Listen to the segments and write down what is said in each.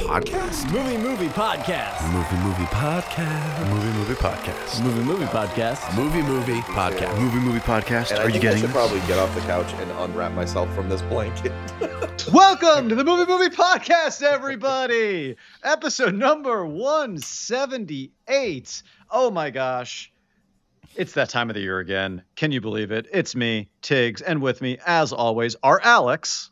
podcast? Movie podcast. Movie podcast. Movie podcast. Movie podcast. Movie podcast. Movie podcast. And Are you getting I should this? probably get off the couch and unwrap myself from this blanket. Welcome to the Movie Podcast, everybody. Episode number 178. Oh my gosh. It's that time of the year again. Can you believe it? It's me, Tiggs, and with me, as always, are Alex.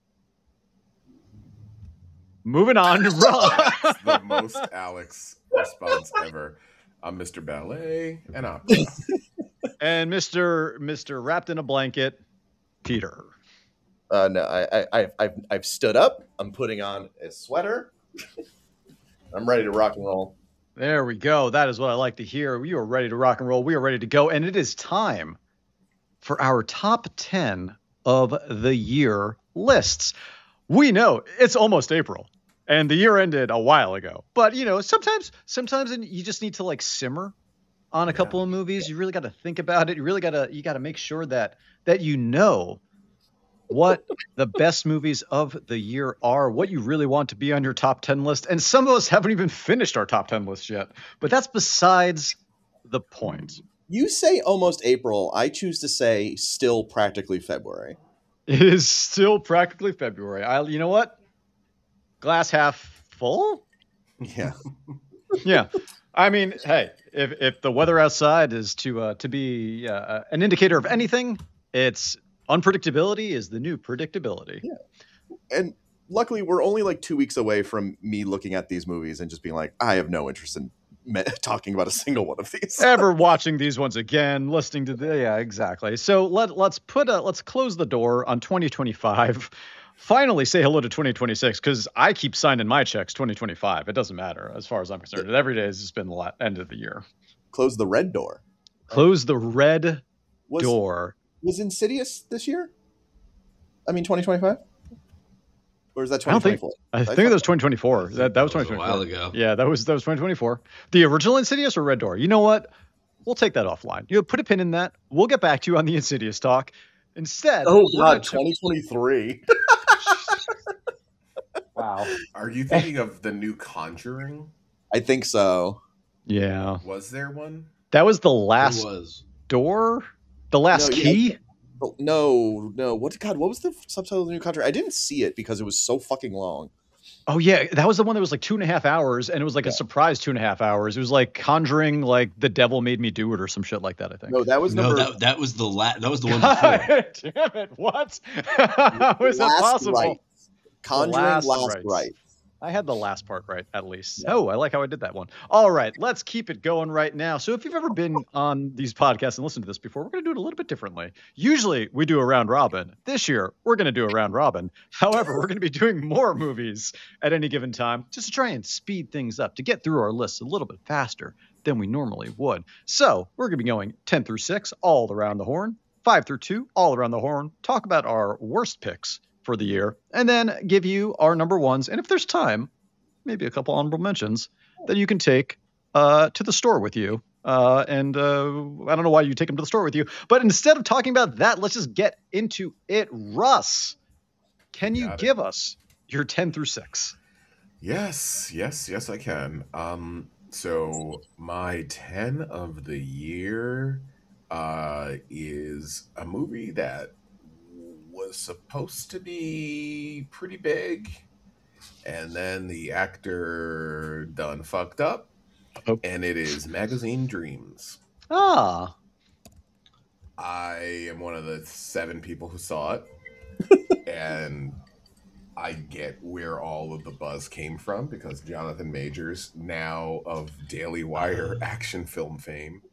Moving on to Rob. The most Alex response ever. I'm Mr. Ballet and Opera. And Mr. Wrapped in a Blanket, Peter. No, I've stood up. I'm putting on a sweater. I'm ready to rock and roll. There we go. That is what I like to hear. We are ready to rock and roll. We are ready to go. And it is time for our top 10 of the year lists. We know it's almost April and the year ended a while ago. But, you know, sometimes you just need to like simmer on a couple of movies. You really got to think about it. You got to make sure that you know what the best movies of the year are, what you really want to be on your top 10 list. And some of us haven't even finished our top 10 list yet, but that's besides the point. You say almost April. I choose to say still practically February. It is still practically February. You know what? Glass half full? Yeah. Yeah. I mean, hey, if the weather outside is to be an indicator of anything, it's unpredictability is the new predictability. Yeah. And luckily, we're only like 2 weeks away from me looking at these movies and just being like, I have no interest in talking about a single one of these. Ever watching these ones again, listening to yeah, exactly. So let's close the door on 2025. Finally say hello to 2026, because I keep signing my checks 2025. It doesn't matter as far as I'm concerned. Every day has just been the end of the year. Close the red door. Close the red door. Was Insidious this year? I mean, 2025? Or is that 2024? I think that was 2024. That was 2024. A while ago. Yeah, that was 2024. The original Insidious or Red Door? You know what? We'll take that offline. You put a pin in that. We'll get back to you on the Insidious talk. Instead, oh god, 2023. Wow. Are you thinking of the new Conjuring? I think so. Yeah. Was there one? That was the last It was. door? The last key? No. What was the subtitle of the new Conjuring? I didn't see it because it was so fucking long. Oh yeah, that was the one that was like 2.5 hours, and it was like a surprise 2.5 hours. It was like Conjuring, like the devil made me do it or some shit like that. I think. No, that was number. That was the that was the one God before. damn it! What? How is that possible? Rites. Conjuring Last Rites. I had the last part right, at least. Oh, I like how I did that one. All right, let's keep it going right now. So if you've ever been on these podcasts and listened to this before, we're going to do it a little bit differently. Usually we do a round robin. This year, we're going to do a round robin. However, we're going to be doing more movies at any given time just to try and speed things up, to get through our lists a little bit faster than we normally would. So we're going to be going 10 through 6, all around the horn, 5 through 2, all around the horn, talk about our worst picks for the year, and then give you our number ones. And if there's time, maybe a couple honorable mentions that you can take to the store with you. And I don't know why you take them to the store with you, but instead of talking about that, let's just get into it. Russ, can you give us your 10 through 6? Yes, I can. So my 10 of the year is a movie that was supposed to be pretty big, and then the actor done fucked up, and it is Magazine Dreams. Ah. I am one of the 7 people who saw it, and I get where all of the buzz came from, because Jonathan Majors, now of Daily Wire action film fame,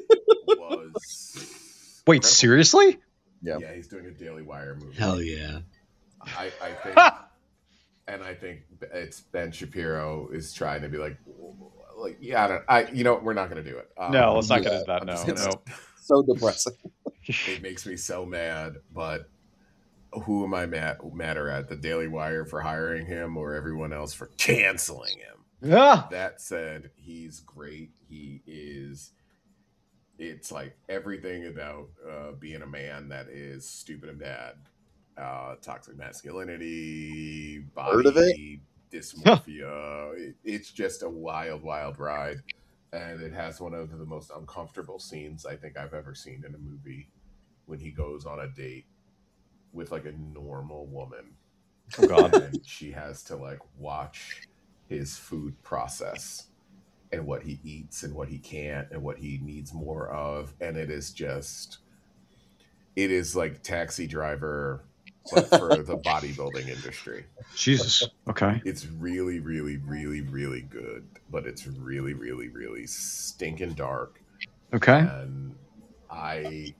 was... Wait, seriously? Yeah, he's doing a Daily Wire movie. Hell yeah. I think, and I think it's Ben Shapiro is trying to be like, we're not going to do it. No, let's not get into that. No. So depressing. It makes me so mad, but who am I madder at? The Daily Wire for hiring him, or everyone else for canceling him? Yeah. That said, he's great. He is. It's like everything about being a man that is stupid and bad. Toxic masculinity, body. Heard of it? dysmorphia. It's just a wild, wild ride. And it has one of the most uncomfortable scenes I think I've ever seen in a movie when he goes on a date with like a normal woman. Oh God. And she has to like watch his food process and what he eats and what he can't and what he needs more of. And it is like Taxi Driver, but for the bodybuilding industry. Jesus. Okay. It's really, really, really, really good, but it's really, really, really stinking dark. Okay. And I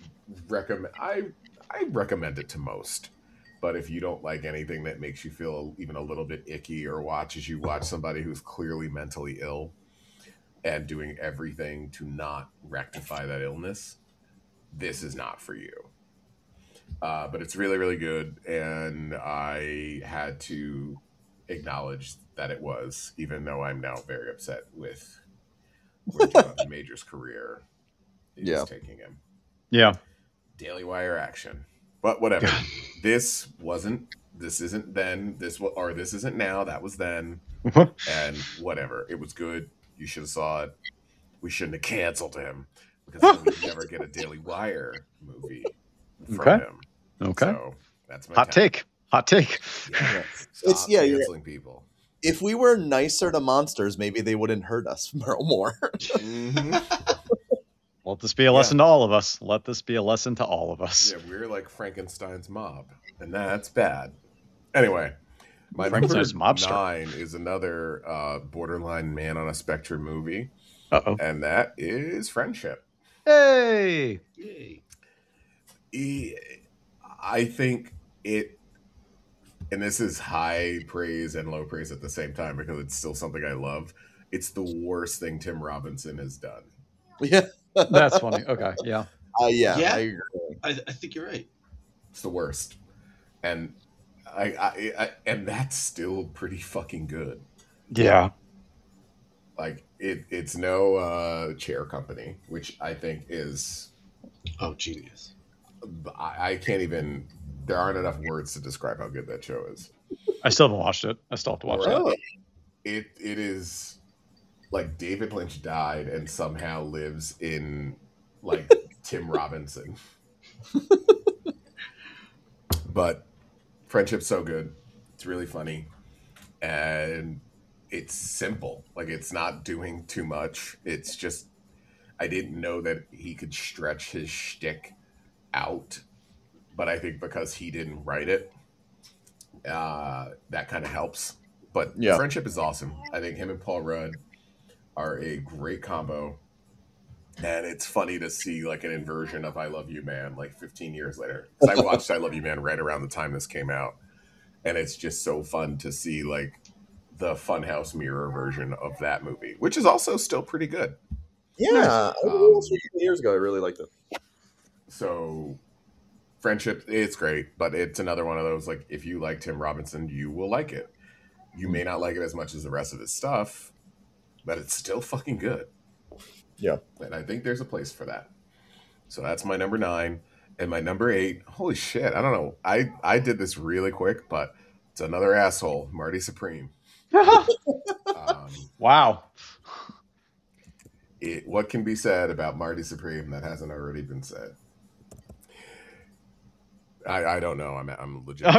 recommend it to most. But if you don't like anything that makes you feel even a little bit icky, or watch somebody who's clearly mentally ill and doing everything to not rectify that illness, this is not for you. But it's really, really good, and I had to acknowledge that it was, even though I'm now very upset with where Jonathan Majors' career is taking him. Yeah. Daily Wire action. But whatever. This isn't then, this isn't now, that was then, and whatever. It was good. You should have saw it. We shouldn't have canceled him, because then we'd never get a Daily Wire movie from him. Okay. So that's my Hot take. Yeah. It's canceling people. If we were nicer to monsters, maybe they wouldn't hurt us more. Mm-hmm. Let this be a lesson to all of us. Let this be a lesson to all of us. Yeah, we're like Frankenstein's mob, and that's bad. Anyway, my number Frankenstein's mobster. 9 is another borderline man on a spectrum movie, and that is Friendship. Hey! I think it, and this is high praise and low praise at the same time because it's still something I love. It's the worst thing Tim Robinson has done. Yeah. That's funny. Okay. Yeah. Yeah. Yeah. I agree. I think you're right. It's the worst. And and that's still pretty fucking good. Yeah. Like it's no Chair Company, which I think is Genius. I can't even, there aren't enough words to describe how good that show is. I still haven't watched it. I still have to watch it. It is like David Lynch died and somehow lives in like Tim Robinson. But Friendship's so good. It's really funny. And it's simple. Like, it's not doing too much. It's just, I didn't know that he could stretch his shtick out. But I think because he didn't write it, that kind of helps. But Friendship is awesome. I think him and Paul Rudd are a great combo. And it's funny to see like an inversion of I Love You Man like 15 years later. 'Cause I watched I Love You Man right around the time this came out. And it's just so fun to see like the Funhouse mirror version of that movie, which is also still pretty good. Yeah. I watched it years ago. I really liked it. So Friendship, it's great, but it's another one of those, like, if you like Tim Robinson, you will like it. You may not like it as much as the rest of his stuff, but it's still fucking good. Yeah. And I think there's a place for that. So that's my number 9. And my number 8, holy shit, I don't know. I did this really quick, but it's another asshole, Marty Supreme. Wow. What can be said about Marty Supreme that hasn't already been said? I don't know. I'm legit.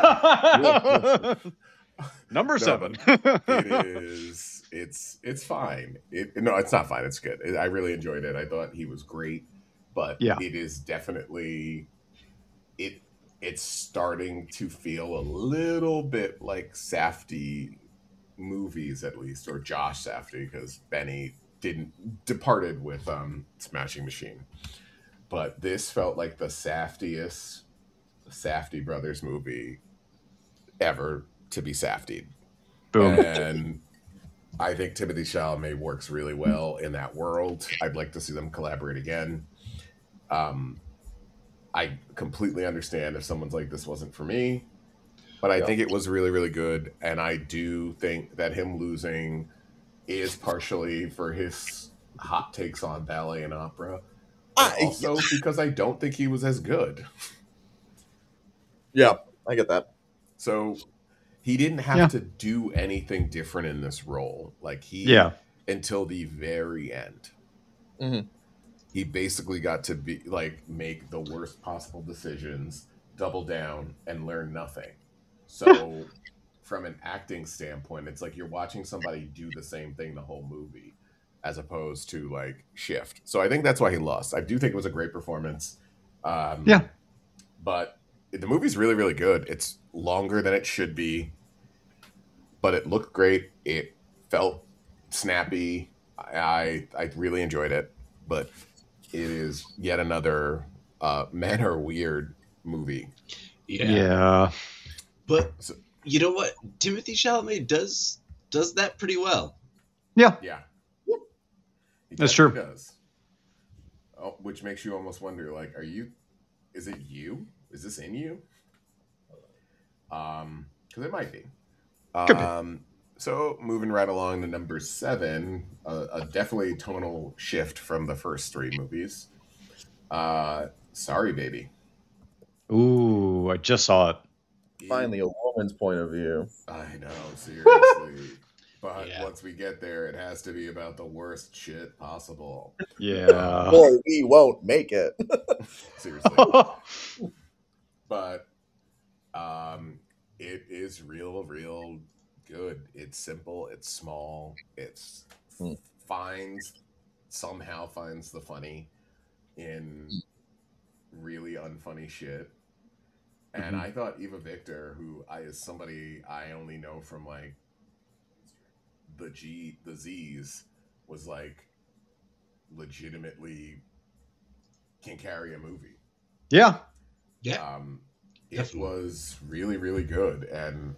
Number 7. It is. It's fine. No, it's not fine. It's good. I really enjoyed it. I thought he was great, but it is definitely it's starting to feel a little bit like Safdie movies, at least, or Josh Safdie, because Benny departed with Smashing Machine. But this felt like the Safdiest Safdie brothers movie ever to be Safdied. Boom. And I think Timothée Chalamet works really well in that world. I'd like to see them collaborate again. I completely understand if someone's like, this wasn't for me, but I think it was really, really good. And I do think that him losing is partially for his hot takes on ballet and opera. Also because I don't think he was as good. Yeah, I get that. So He didn't have Yeah. to do anything different in this role. Like until the very end. Mhm. He basically got to be like make the worst possible decisions, double down, and learn nothing. So from an acting standpoint, it's like you're watching somebody do the same thing the whole movie, as opposed to like shift. So I think that's why he lost. I do think it was a great performance. Yeah. But the movie's really, really good. It's longer than it should be, but it looked great. It felt snappy. I really enjoyed it, but it is yet another Men Are Weird movie. Yeah. But So- you know what? Timothy Chalamet does that pretty well. Yeah. Yeah. He That's definitely true. Does. Oh, which makes you almost wonder, like, is it you? Is this in you? Because it might be. Could be. So moving right along to number 7, a definitely tonal shift from the first 3 movies. Sorry, Baby. Ooh, I just saw it. Finally, a woman's point of view. I know, seriously. But Yeah. once we get there, it has to be about the worst shit possible. Yeah. Or we won't make it. Seriously. But it is real good. It's simple, it's small, it's somehow finds the funny in really unfunny shit. And I thought Eva Victor, who is somebody I only know from like the Z's, was like legitimately can carry a movie. Yeah. Yeah. It Definitely. was really, really good, and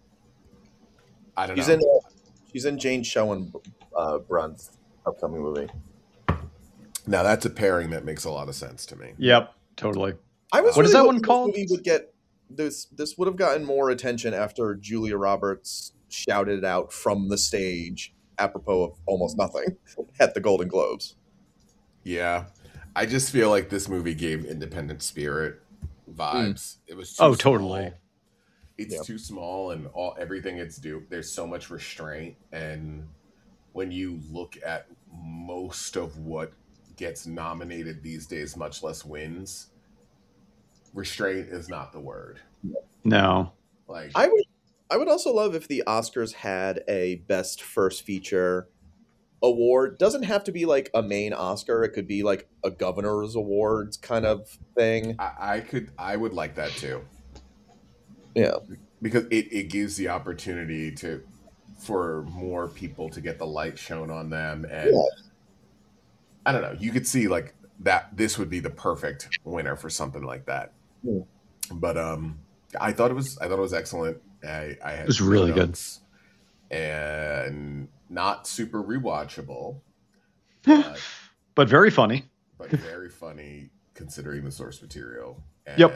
I don't She's know. she's in Jane Schoenbrun's upcoming movie. Now that's a pairing that makes a lot of sense to me. Yep. Totally. I was What is really that one hoping this called? movie would get this would have gotten more attention after Julia Roberts shouted it out from the stage apropos of almost nothing at the Golden Globes. Yeah, I just feel like this movie gave Independent Spirit vibes. It was too Oh, totally. small. It's Yeah. too small, and everything it's do. There's so much restraint, and when you look at most of what gets nominated these days, much less wins, restraint is not the word. No. Like I would also love if the Oscars had a best first feature award. Doesn't have to be like a main Oscar. It could be like a governor's awards kind of thing. I would like that too. Yeah. Because it gives the opportunity for more people to get the light shown on them, and Yeah. I don't know, you could see like that this would be the perfect winner for something like that. Yeah. But I thought it was excellent. I had It was really good. notes, and not super rewatchable, But very funny. but very funny considering the source material. And Yep.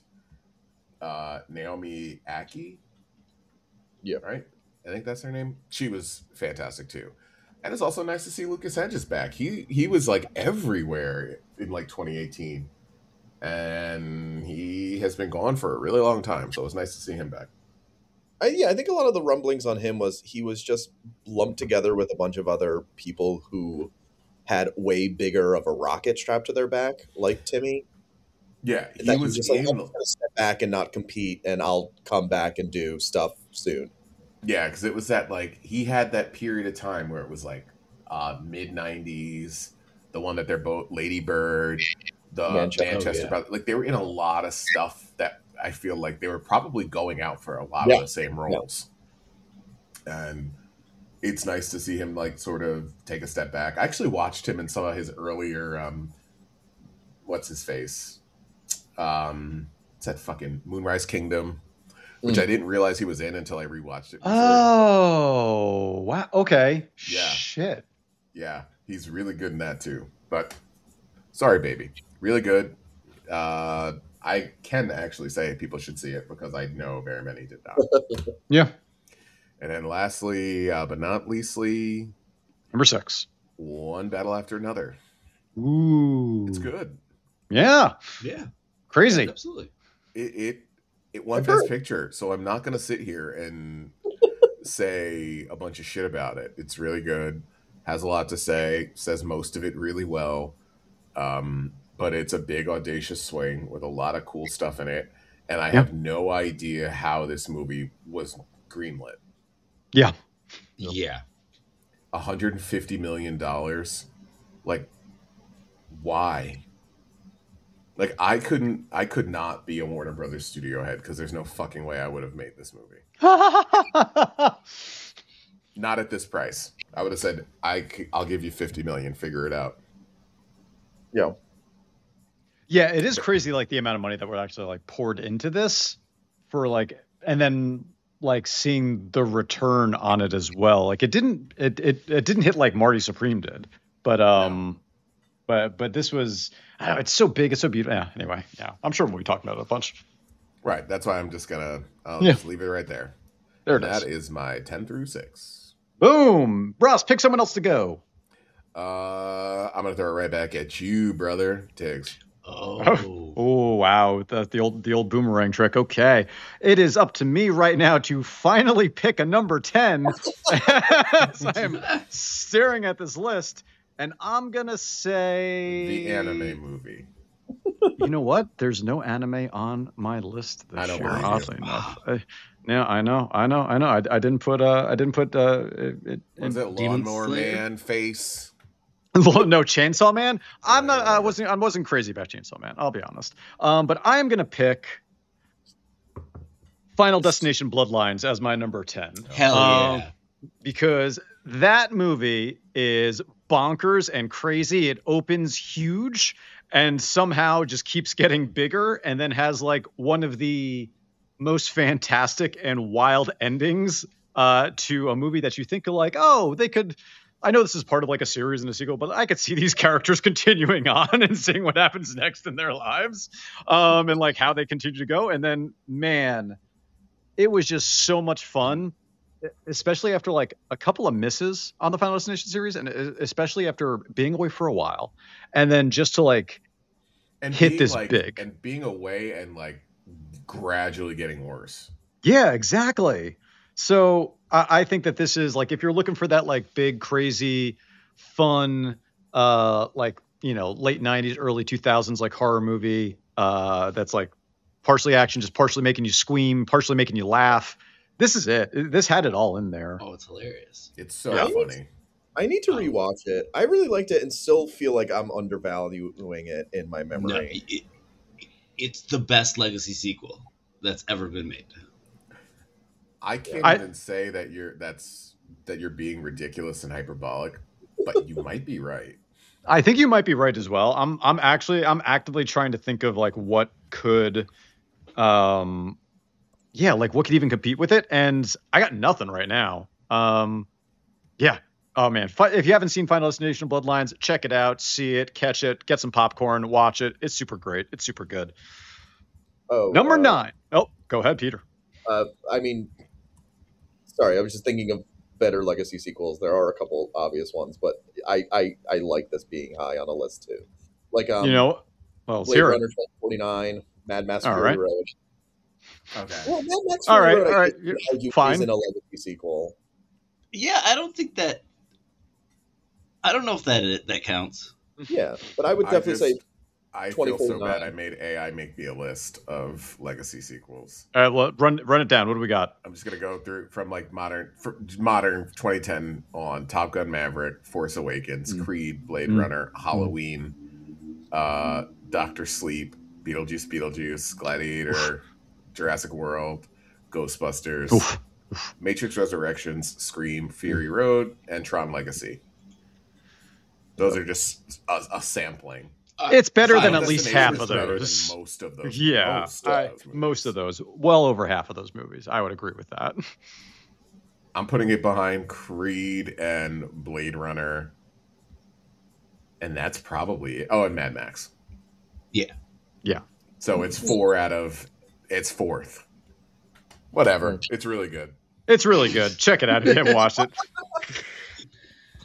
Naomi Aki. Yeah. Right? I think that's her name. She was fantastic too. And it's also nice to see Lucas Hedges back. He was like everywhere in like 2018. And he has been gone for a really long time. So it was nice to see him back. I think a lot of the rumblings on him was he was just lumped together with a bunch of other people who had way bigger of a rocket strapped to their back, like Timmy. Yeah, That he was just like, in. I'm just gonna step back and not compete, and I'll come back and do stuff soon. Yeah, because it was that like he had that period of time where it was like mid '90s, the one that they're both Lady Bird, the Manchester Brothers. Like they were in a lot of stuff that I feel like they were probably going out for a lot of the same roles. And it's nice to see him like sort of take a step back. I actually watched him in some of his earlier what's his face? It's that fucking Moonrise Kingdom, which I didn't realize he was in until I rewatched it. Oh, wow. Okay. Yeah. Shit. Yeah, he's really good in that too. But sorry, baby, really good. I can actually say people should see it because I know very many did not. Yeah. And then lastly, but not leastly, Number 6. One Battle After Another. Ooh. It's good. Yeah. Yeah. Crazy. Absolutely. It It won I've Best heard. Picture, so I'm not going to sit here and say a bunch of shit about it. It's really good. Has a lot to say. Says most of it really well. But it's a big, audacious swing with a lot of cool stuff in it. And I have no idea how this movie was greenlit. Yeah. Yeah. $150 million. Like, why? Like, I could not be a Warner Brothers studio head because there's no fucking way I would have made this movie. Not at this price. I would have said, I'll give you 50 million. Figure it out. Yeah. Yeah, it is crazy, like the amount of money that were actually like poured into this for like, and then like seeing the return on it as well. Like it didn't hit like Marty Supreme did, but but this was, I don't know, it's so big, it's so beautiful. Yeah. Anyway, yeah, I'm sure we'll be talking about it a bunch. Right. That's why I'm just gonna just leave it right there. There it That is. is my 10 through 6. Boom, Ross, pick someone else to go. I'm gonna throw it right back at you, brother. Tiggs. Oh. Oh wow, the old boomerang trick. Okay, it is up to me right now to finally pick a number 10. As I am staring at this list, and I'm gonna say The anime movie. You know what? There's no anime on my list this I don't year. believe you. Oddly enough, yeah, I know. I didn't put Was it Demon Lawnmower Slayer? Man face? no Chainsaw Man. I wasn't crazy about Chainsaw Man. I'll be honest. But I am gonna pick Final Destination: Bloodlines as my number 10. Hell yeah. Because that movie is bonkers and crazy. It opens huge and somehow just keeps getting bigger, and then has like one of the most fantastic and wild endings to a movie that you think of like, oh, they could. I know this is part of like a series and a sequel, but I could see these characters continuing on and seeing what happens next in their lives, and like how they continue to go. And then, man, it was just so much fun, especially after like a couple of misses on the Final Destination series, and especially after being away for a while, and then just to like hit being, this like, big. and being away and like gradually getting worse. Yeah, exactly. So I think that this is like, if you're looking for that like big, crazy, fun, like, you know, late 90s, early 2000s, like horror movie, that's like partially action, just partially making you scream, partially making you laugh. This is it. This had it all in there. Oh, it's hilarious. It's so Yeah. funny. I need to rewatch it. I really liked it and still feel like I'm undervaluing it in my No, memory. it's the best legacy sequel that's ever been made. I can't even say that you're being ridiculous and hyperbolic, but you might be right. I think you might be right as well. I'm actively trying to think of like what could, like what could even compete with it, and I got nothing right now. Yeah. Oh man, if you haven't seen Final Destination: Bloodlines, check it out, see it, catch it, get some popcorn, watch it. It's super great. It's super good. Oh, Number 9. Oh, go ahead, Peter. I mean, sorry, I was just thinking of better legacy sequels. There are a couple obvious ones, but I like this being high on a list too. Like You know, well, let's Blade hear Runner it. 2049, Mad Max All Fury right. Road. Okay. Well, Mad Max All Fury right, Road, all I right, think you could argue fine. isn't a legacy sequel. Yeah, I don't think that. I don't know if that counts. Yeah, but I would definitely say I feel so 2049. bad. I made AI make me a list of legacy sequels. All right, well, run it down. What do we got? I'm just gonna go through from like modern 2010 on: Top Gun: Maverick, Force Awakens, Creed, Blade Runner, Halloween, Doctor Sleep, Beetlejuice, Gladiator, Jurassic World, Ghostbusters, Oof. Matrix Resurrections, Scream, Fury Road, and Tron Legacy. Those are just a sampling. It's better than Final at least Destination half is of better those. than most of those. Yeah, movies. most of those. Well over half of those movies. I would agree with that. I'm putting it behind Creed and Blade Runner, and that's probably it. Oh, and Mad Max. Yeah. Yeah. So it's 4 out of. It's 4th. Whatever. It's really good. It's really good. Check it out if you haven't watched it.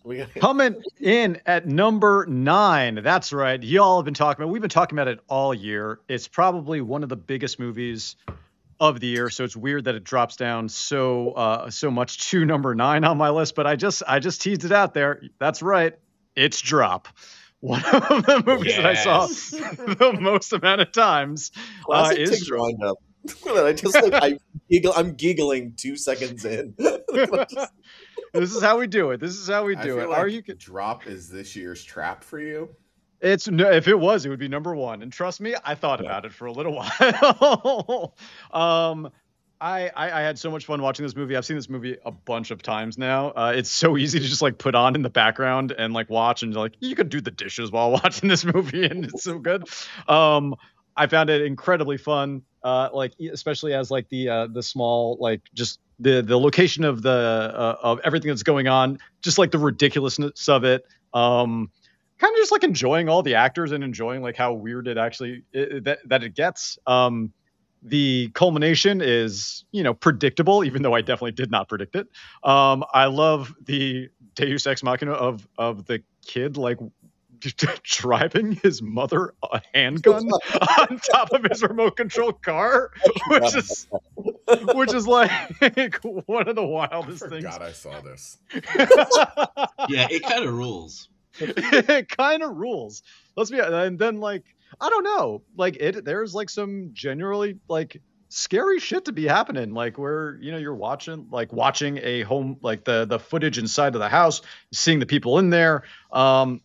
Coming in at number 9. That's right. Y'all have been talking about. We've been talking about it all year. It's probably one of the biggest movies of the year, so it's weird that it drops down so much to number 9 on my list. But I just teased it out there. That's right. It's Drop. One of the movies that I saw the most amount of times is drawing up. I just I'm giggling 2 seconds in. This is how we do it. This is how we do it. Like Are you Drop is this year's trap for you? It's no, if it was, it would be number 1. And trust me, I thought about it for a little while. I had so much fun watching this movie. I've seen this movie a bunch of times now. It's so easy to just like put on in the background and like watch, and like you could do the dishes while watching this movie, and it's so good. I found it incredibly fun. Like especially as like the small like just the location of the of everything that's going on, just like the ridiculousness of it. Kind of just like enjoying all the actors and enjoying like how weird it actually that it gets. The culmination is, predictable, even though I definitely did not predict it. I love the Deus Ex Machina of the kid, like driving his mother a handgun on top of his remote control car, which is like one of the wildest things. God, I saw this. Yeah, it kind of rules. It kind of rules. Let's be, and then like I don't know, like there's like some generally like scary shit to be happening, like where you're watching a home, like the footage inside of the house, seeing the people in there. I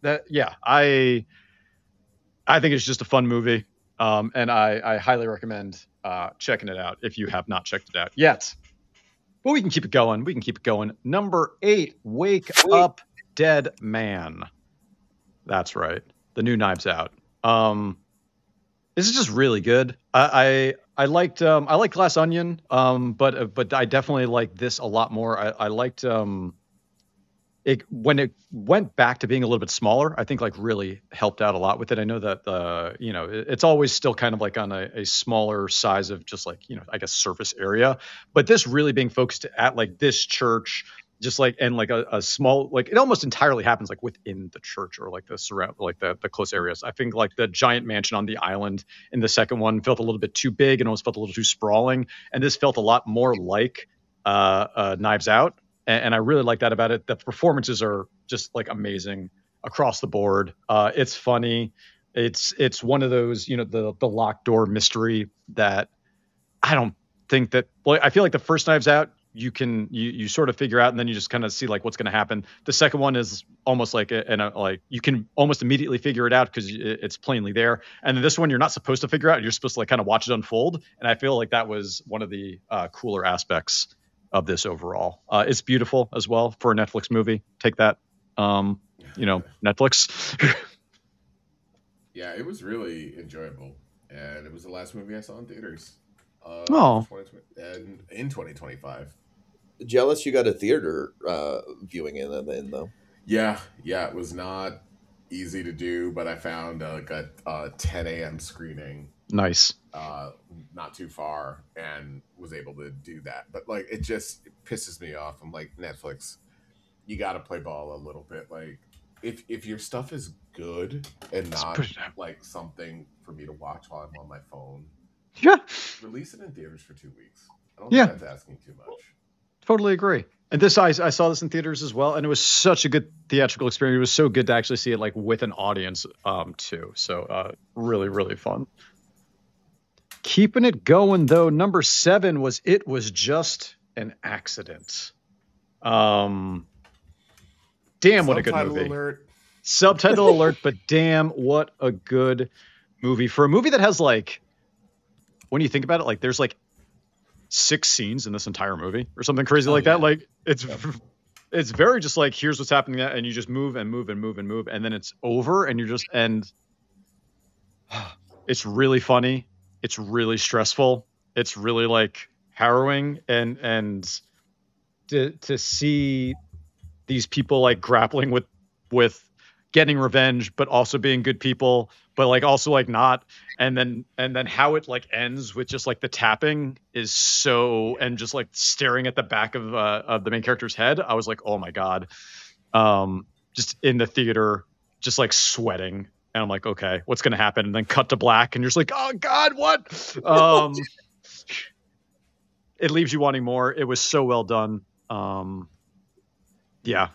think it's just a fun movie, and I highly recommend checking it out if you have not checked it out yet. But we can keep it going. Number 8, Wake Up Dead Man. That's right. The new Knives Out. This is just really good. I liked Glass Onion, but I definitely like this a lot more. I liked it when it went back to being a little bit smaller. I think like really helped out a lot with it. I know that it's always still kind of like on a smaller size of just like I guess surface area, but this really being focused at like this church. Just like, and like a small, like it almost entirely happens like within the church or like the surround, like the close areas. I think like the giant mansion on the island in the second one felt a little bit too big and almost felt a little too sprawling. And this felt a lot more like Knives Out. And I really like that about it. The performances are just like amazing across the board. It's funny. It's one of those, the locked door mystery that I don't think that, well, I feel like the first Knives Out, you sort of figure out, and then you just kind of see like what's going to happen. The second one is almost like like you can almost immediately figure it out because it's plainly there. And then this one you're not supposed to figure out. You're supposed to like kind of watch it unfold. And I feel like that was one of the cooler aspects of this overall. It's beautiful as well for a Netflix movie. Take that, Netflix. Yeah, it was really enjoyable, and it was the last movie I saw in theaters. In 2025. Jealous you got a theater viewing in though. Yeah, it was not easy to do, but I found a 10 a.m. screening. Nice. Not too far, and was able to do that. But like, it pisses me off. I'm like, Netflix, you got to play ball a little bit. Like, if your stuff is good and not like something for me to watch while I'm on my phone, release it in theaters for 2 weeks. I don't think that's asking too much. Totally agree. And this, I saw this in theaters as well, and it was such a good theatrical experience. It was so good to actually see it like with an audience too. So really, really fun. Keeping it going though, number 7 was It Was Just an Accident. Damn, what a good movie. Subtitle alert, but damn, what a good movie. For a movie that has like, when you think about it, like there's like 6 scenes in this entire movie or something crazy that. Like it's very just like, here's what's happening, and you just move and move and move and move, and then it's over, and you're just, and it's really funny. It's really stressful. It's really like harrowing, and to see these people like grappling with getting revenge, but also being good people, but like also like not, and then how it like ends with just like the tapping is so, and just like staring at the back of the main character's head. I was like, oh my God, just in the theater, just like sweating. And I'm like, okay, what's going to happen? And then cut to black and you're just like, oh God, what? It leaves you wanting more. It was so well done. Yeah,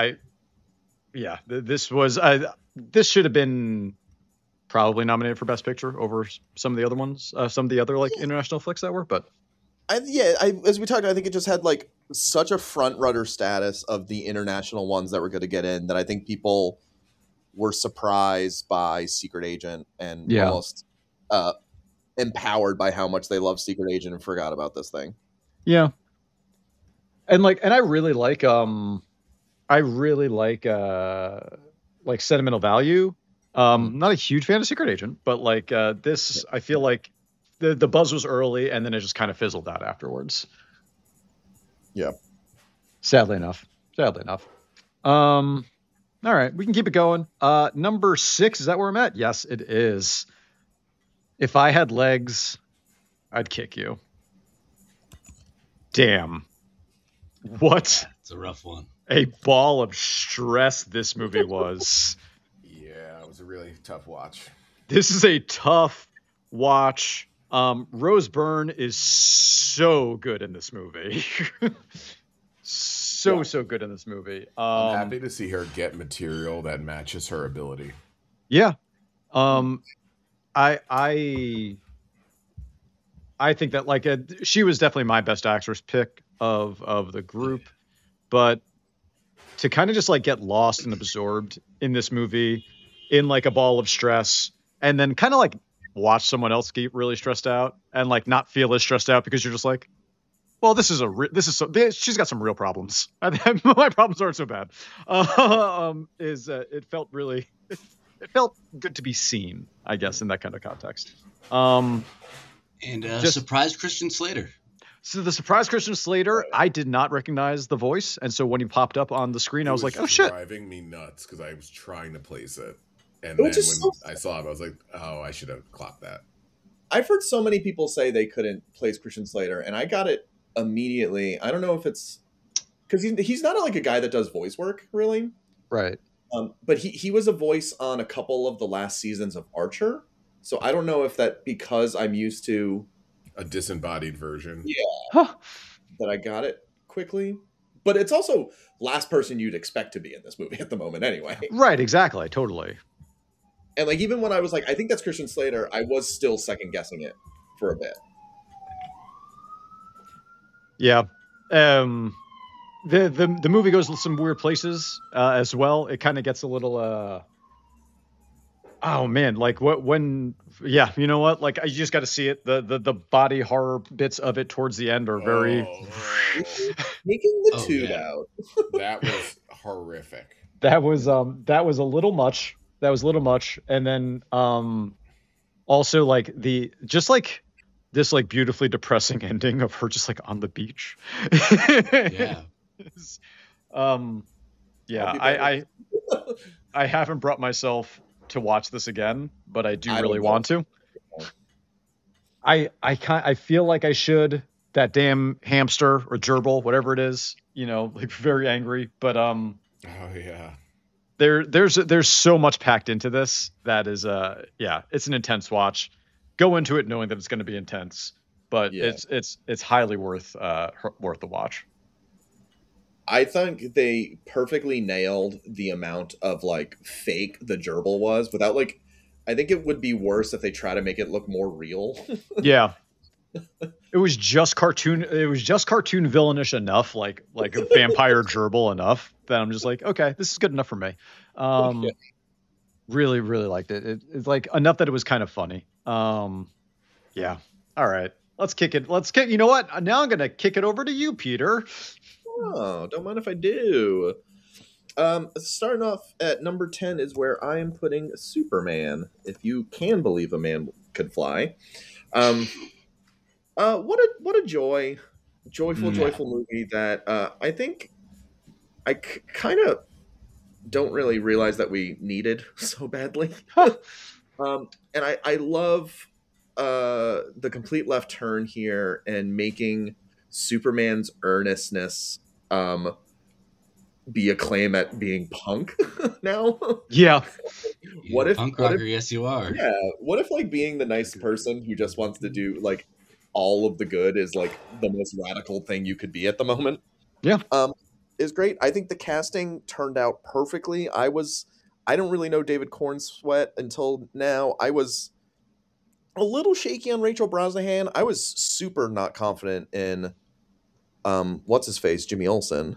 this should have been probably nominated for Best Picture over some of the other ones, some of the other like international flicks that were, but as we talked, I think it just had like such a front runner status of the international ones that were going to get in that I think people were surprised by Secret Agent and almost empowered by how much they love Secret Agent and forgot about this thing. Yeah. And I really like Sentimental Value. Not a huge fan of Secret Agent, but like this, I feel like the buzz was early and then it just kind of fizzled out afterwards. Yeah. Sadly enough. All right, we can keep it going. Number 6, is that where I'm at? Yes, it is. If I Had Legs, I'd Kick You. Damn. What? It's a rough one. A ball of stress this movie was. Yeah, it was a really tough watch. This is a tough watch. Rose Byrne is so good in this movie. So good in this movie. I'm happy to see her get material that matches her ability. Yeah. I think that like she was definitely my best actress pick of the group, but to kind of just like get lost and absorbed in this movie in like a ball of stress and then kind of like watch someone else get really stressed out and like not feel as stressed out because you're just like, well, she's got some real problems. My problems aren't so bad. It felt good to be seen, I guess, in that kind of context. Surprise Christian Slater. So the surprise Christian Slater, I did not recognize the voice, and so when he popped up on the screen, I was like, "Oh shit!" Driving me nuts because I was trying to place it, and then when I saw it, I was like, "Oh, I should have clocked that." I've heard so many people say they couldn't place Christian Slater, and I got it immediately. I don't know if it's because he's not like a guy that does voice work, really, right? But he was a voice on a couple of the last seasons of Archer, so I don't know if that because I'm used to a disembodied version. Yeah. That I got it quickly. But it's also last person you'd expect to be in this movie at the moment anyway. Right, exactly. Totally. And like even when I was like, I think that's Christian Slater, I was still second guessing it for a bit. Yeah. The movie goes some weird places as well. It kind of gets a little oh man, like yeah, you know what? Like you just got to see it. The body horror bits of it towards the end are very taking the tooth out. That was horrific. That was a little much. And then also like this like beautifully depressing ending of her just like on the beach. Yeah. I haven't brought myself to watch this again, but I do really want to. I feel like I should. That damn hamster or gerbil, whatever it is, you know, like very angry. But oh yeah, there's so much packed into this that is it's an intense watch. Go into it knowing that it's going to be intense, but it's highly worth the watch. I think they perfectly nailed the amount of like fake the gerbil was without like, I think it would be worse if they try to make it look more real. Yeah. It was just cartoon villainish enough, like a vampire gerbil enough that I'm just like, okay, this is good enough for me. Really, really liked it. It's like enough that it was kind of funny. Yeah. All right. Let's kick it. You know what? Now I'm going to kick it over to you, Peter. Oh, don't mind if I do. Starting off at number 10 is where I am putting Superman. If you can believe a man could fly. What a joyful movie that I think I kind of don't really realize that we needed so badly. And I love the complete left turn here and making Superman's earnestness be a claim at being punk now. Yeah. What You're a if punk what rocker? if Yes, you are. yeah, what if like being the nice person who just wants to do like all of the good is like the most radical thing you could be at the moment? Yeah. Is great. I think the casting turned out perfectly. I don't really know David Cornsweet until now. I was a little shaky on Rachel Brosnahan. I was super not confident in what's his face, Jimmy Olsen.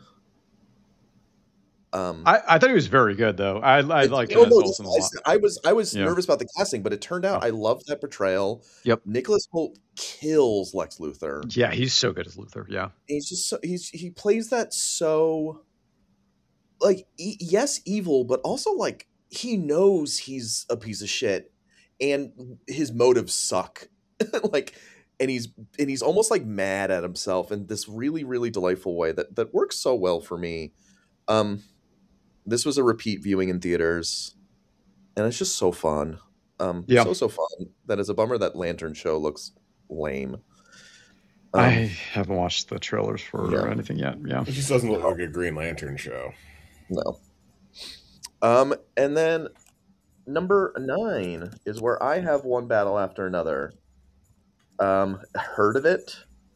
I thought he was very good though. I like him Oh, as no, Olsen a lot. I was Yeah. nervous about the casting, but it turned out Oh. I loved that portrayal. Yep. Nicholas Hoult kills Lex Luthor. Yeah, he's so good as Luthor. Yeah. He's just he plays that so like yes, evil, but also like he knows he's a piece of shit and his motives suck. Like and he's almost like mad at himself in this really really delightful way that works so well for me. This was a repeat viewing in theaters and it's just so fun. Yeah. So fun. That is a bummer that Lantern show looks lame. I haven't watched the trailers for Yeah. anything yet. Yeah. It just doesn't look like a Green Lantern show. No. And then number 9 is where I have one battle after another. Heard of it?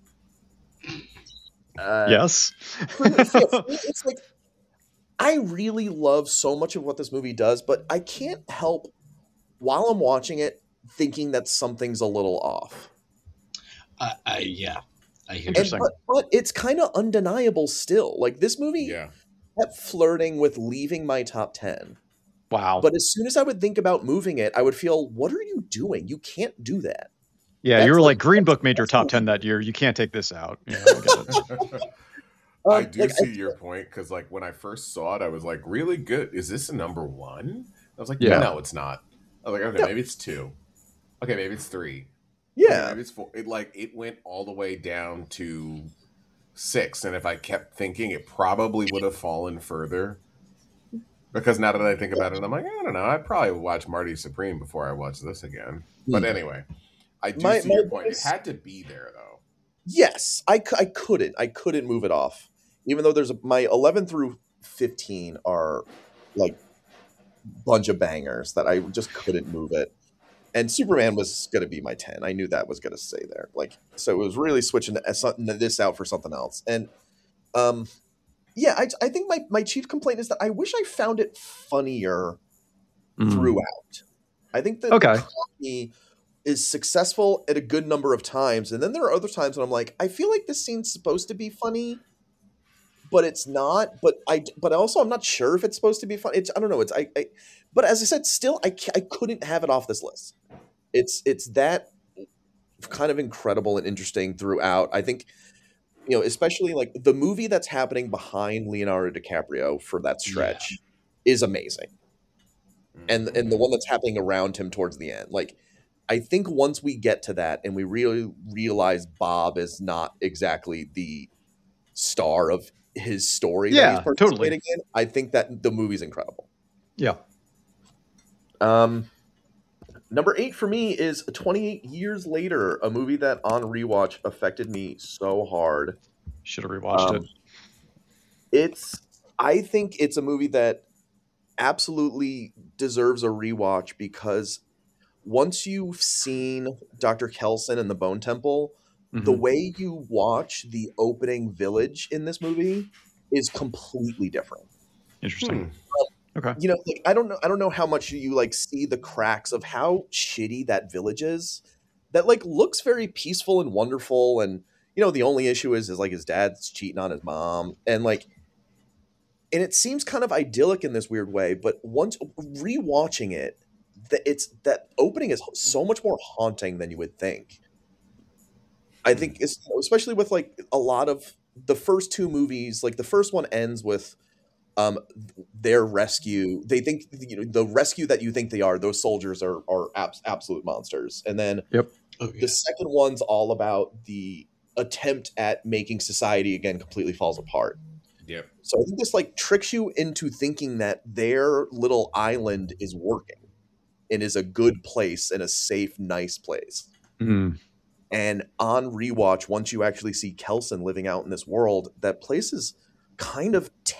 Yes. It's like I really love so much of what this movie does, but I can't help while I'm watching it thinking that something's a little off. Yeah, I hear you. Interesting. But it's kind of undeniable still. Like this movie Yeah. kept flirting with leaving my top 10. Wow. But as soon as I would think about moving it, I would feel, what are you doing? You can't do that. Yeah, That's you were like- like Green Book made your that's top like- 10 that year. You can't take this out. You know, I get it. I do like, see your point because, like, when I first saw it, I was like, "Really good? Is this a number 1?" I was like, Yeah. "No, it's not." I was like, "Okay, Yeah. maybe it's 2. Okay, maybe it's 3. Yeah. Maybe it's 4." It went all the way down to 6, and if I kept thinking, it probably would have fallen further. Because now that I think about it, I'm like, I don't know. I'd probably watch Marty Supreme before I watch this again. But anyway, I do see your point. It had to be there, though. Yes, I couldn't move it off. Even though my 11 through 15 are like bunch of bangers that I just couldn't move it. And Superman was going to be my 10. I knew that was going to stay there. Like, so it was really switching this out for something else. And yeah, I think my chief complaint is that I wish I found it funnier throughout. I think that Okay. the comedy is successful at a good number of times, and then there are other times when I'm like, I feel like this scene's supposed to be funny, but it's not. But also I'm not sure if it's supposed to be funny. I don't know. But as I said, still I couldn't have it off this list. It's that kind of incredible and interesting throughout. I think, you know, especially like the movie that's happening behind Leonardo DiCaprio for that stretch is amazing. And the one that's happening around him towards the end. Like, I think once we get to that and we really realize Bob is not exactly the star of his story that he's participating in, I think that the movie's incredible. Yeah. Number 8 for me is 28 Years Later, a movie that on rewatch affected me so hard. Should have rewatched it. I think it's a movie that absolutely deserves a rewatch because once you've seen Dr. Kelson and the Bone Temple, the way you watch the opening village in this movie is completely different. Interesting. Okay. You know, like I don't know how much you like see the cracks of how shitty that village is. That like looks very peaceful and wonderful, and you know the only issue is like his dad's cheating on his mom, and it seems kind of idyllic in this weird way. But once rewatching it, that opening is so much more haunting than you would think. I think, especially with like a lot of the first 2 movies, like the first one ends with their rescue. They think, you know, the rescue that you think they are, those soldiers are absolute monsters. And then the second one's all about the attempt at making society again completely falls apart. Yep. So I think this like tricks you into thinking that their little island is working and is a good place and a safe, nice place. And on rewatch, once you actually see Kelson living out in this world, that place is kind of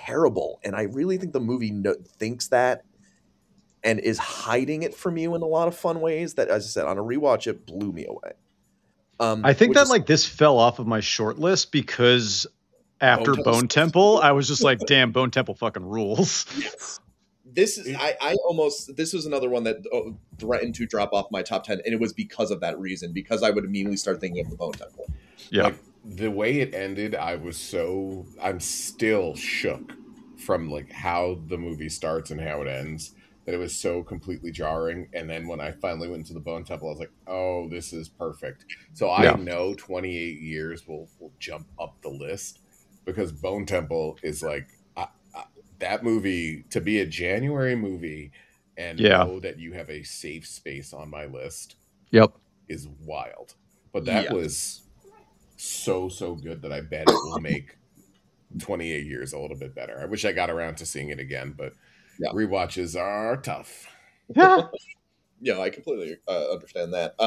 terrible. And I really think the movie thinks that and is hiding it from you in a lot of fun ways that, as I said, on a rewatch, it blew me away. I think that like this fell off of my short list because after Bone Temple, I was just like, damn, Bone Temple fucking rules. Yes. This is this was another one that threatened to drop off my top 10, and it was because of that reason, because I would immediately start thinking of the Bone Temple. Yeah. Like, the way it ended, I'm still shook from like how the movie starts and how it ends, that it was so completely jarring. And then when I finally went to the Bone Temple, I was like, oh, this is perfect. So I know 28 Years will jump up the list, because Bone Temple is like, that movie, to be a January movie and know that you have a safe space on my list is wild. But that was so good that I bet it will make 28 Years a little bit better. I wish I got around to seeing it again, but rewatches are tough. Yeah, I completely understand that.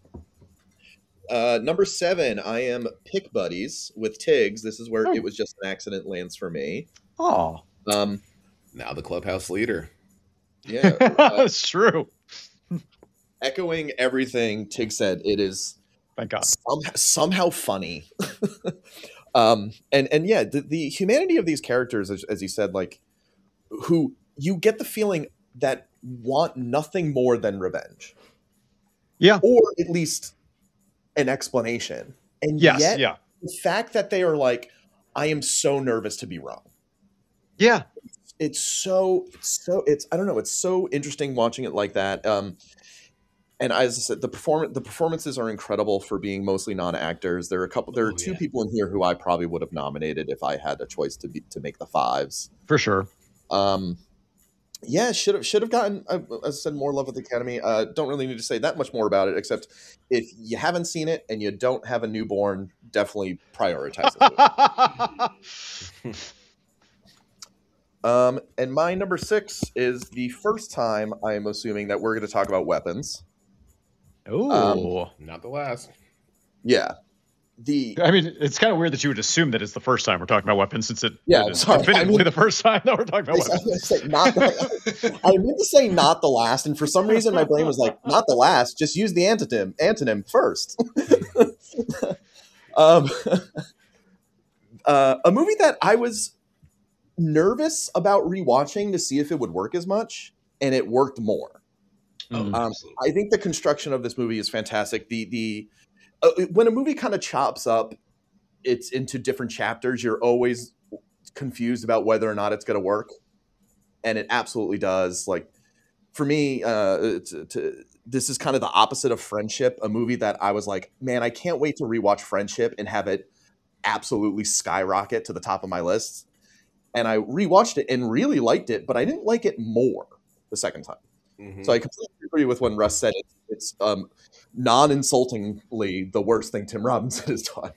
Number 7, I am Pick Buddies with Tiggs. This is where It Was Just an Accident lands for me. Oh. Now the clubhouse leader. Yeah. That's true. Echoing everything Tig said, it is thank God somehow funny. And yeah, the humanity of these characters, as you said, like, who you get the feeling that want nothing more than revenge. Yeah. Or at least an explanation. And yet the fact that they are like, I am so nervous to be wrong. Yeah. It's I don't know, it's so interesting watching it like that. And as I said, the performances are incredible for being mostly non-actors. There are two people in here who I probably would have nominated if I had a choice to make the 5s. For sure. Yeah, should have gotten, as I said, more love with the Academy. Don't really need to say that much more about it, except if you haven't seen it and you don't have a newborn, definitely prioritize it. And my number 6 is the first time I am assuming that we're going to talk about weapons. Oh, not the last. Yeah. I mean, it's kind of weird that you would assume that it's the first time we're talking about weapons, since it is sorry. definitively the first time that we're talking about weapons. I meant to say not the last, and for some reason my brain was like, not the last, just use the antonym first. A movie that I was nervous about rewatching to see if it would work as much, and it worked more. I think the construction of this movie is fantastic. When a movie kind of chops up it's into different chapters, you're always confused about whether or not it's going to work, and it absolutely does. Like, for me, this is kind of the opposite of Friendship, a movie that I was like, man, I can't wait to rewatch Friendship and have it absolutely skyrocket to the top of my list. And I rewatched it and really liked it, but I didn't like it more the second time. Mm-hmm. So I completely agree with when Russ said it's non-insultingly the worst thing Tim Robinson has done.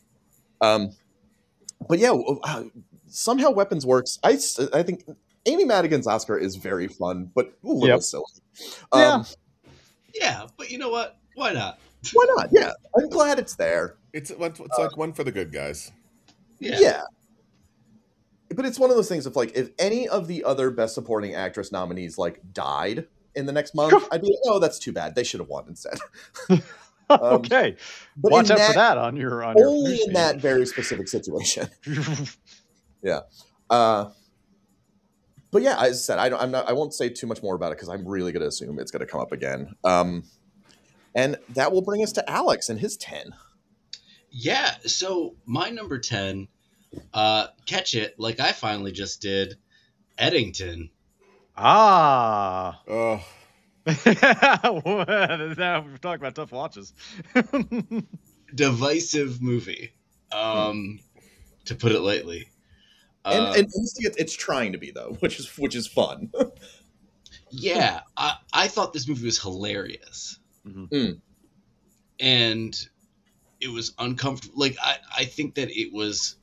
But yeah, somehow Weapons works. I think Amy Madigan's Oscar is very fun, but a little silly. Yeah, but you know what? Why not? Why not? Yeah, I'm glad it's there. It's like one for the good guys. Yeah. But it's one of those things of like, if any of the other Best Supporting Actress nominees like died in the next month, I'd be like, oh, that's too bad. They should have won instead. Okay, but watch out for that on your only in that very specific situation. Yeah. But yeah, as I said, I won't say too much more about it because I'm really going to assume it's going to come up again. And that will bring us to Alex and his 10. Yeah. So my number 10, catch it like I finally just did, Eddington. Ah. Oh. Now we've talked about tough watches. Divisive movie, to put it lightly. And it's trying to be, though, which is fun. Yeah, I thought this movie was hilarious. Mm-hmm. And it was uncomfortable. Like, I think that it was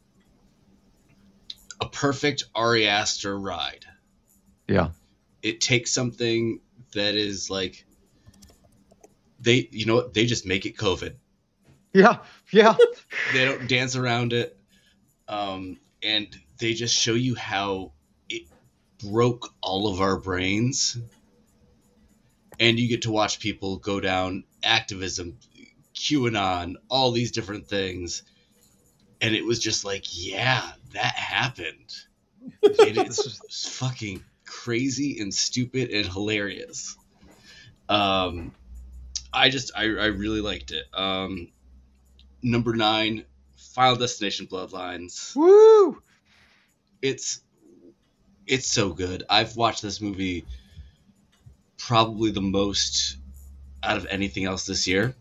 a perfect Ari Aster ride. Yeah. It takes something that is like, they just make it COVID. Yeah. They don't dance around it. and they just show you how it broke all of our brains, and you get to watch people go down activism, QAnon, all these different things, and it was just like, yeah, that happened. And it's just fucking crazy and stupid and hilarious. I really liked it. Number 9, Final Destination Bloodlines. Woo! It's so good. I've watched this movie probably the most out of anything else this year.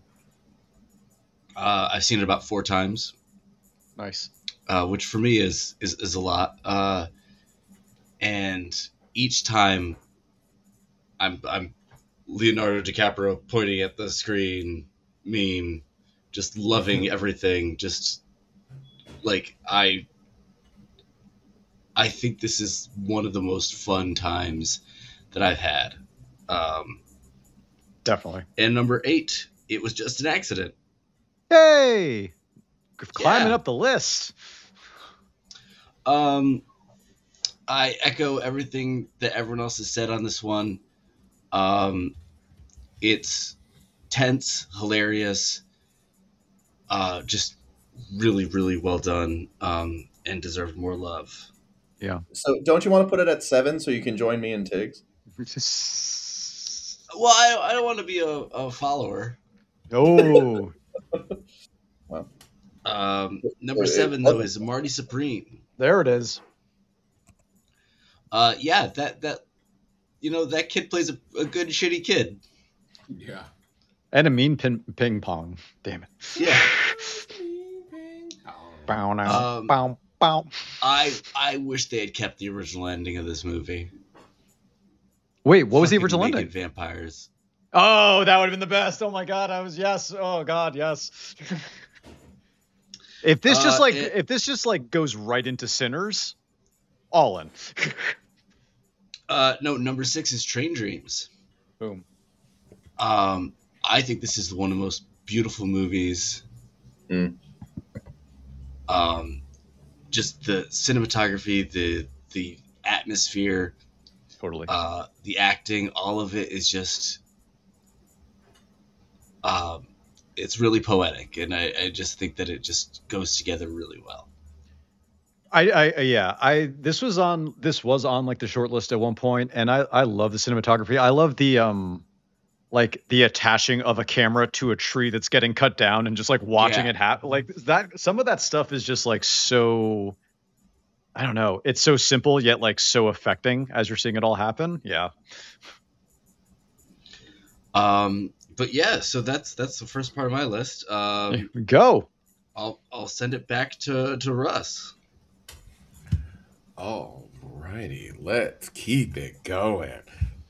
I've seen it about 4 times. Nice. Which for me is a lot. And each time I'm Leonardo DiCaprio pointing at the screen, meme, just loving everything. Just like I think this is one of the most fun times that I've had. Definitely. And number 8, It Was Just an Accident. Hey! Climbing Yeah. up the list. I echo everything that everyone else has said on this one. It's tense, hilarious, just really, really well done, and deserved more love. Yeah. So don't you want to put it at 7 so you can join me in Tiggs? Well, I don't want to be a follower. Oh. Number 7 though is Marty Supreme. There it is. Yeah, that that kid plays a good shitty kid. Yeah. And a mean ping pong. Damn it. Yeah. Bow now. Um, Bow. Bow. I wish they had kept the original ending of this movie. Wait, what was the Fucking original make it ending? Vampires. Oh, that would have been the best. Oh my god, yes. Oh god, yes. If this if this just goes right into Sinners, all in. No, number 6 is Train Dreams. Boom. I think this is one of the most beautiful movies. Just the cinematography, the atmosphere, Totally. the acting, all of it is just, it's really poetic, and I just think that it just goes together really well. This was on like the short list at one point, and I love the cinematography. I love the the attaching of a camera to a tree that's getting cut down and just like watching it happen. Like that, some of that stuff is just like so, I don't know. It's so simple yet like so affecting as you're seeing it all happen. Yeah. But yeah, so that's the first part of my list. Go. I'll send it back to Russ. Alrighty, let's keep it going.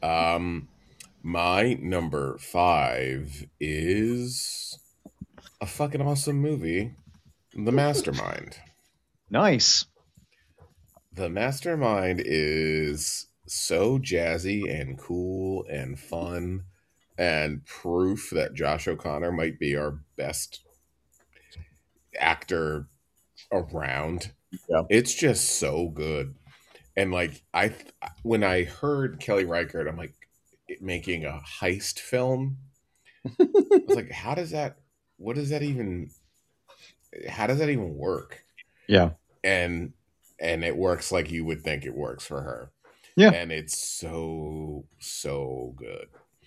My number 5 is a fucking awesome movie, The Mastermind. Nice. The Mastermind is so jazzy and cool and fun, and proof that Josh O'Connor might be our best actor around. Yeah. It's just so good. And like when I heard Kelly Reichardt, I'm like, making a heist film. I was like, how does that even work? Yeah. And it works like you would think it works for her. Yeah. And it's so good.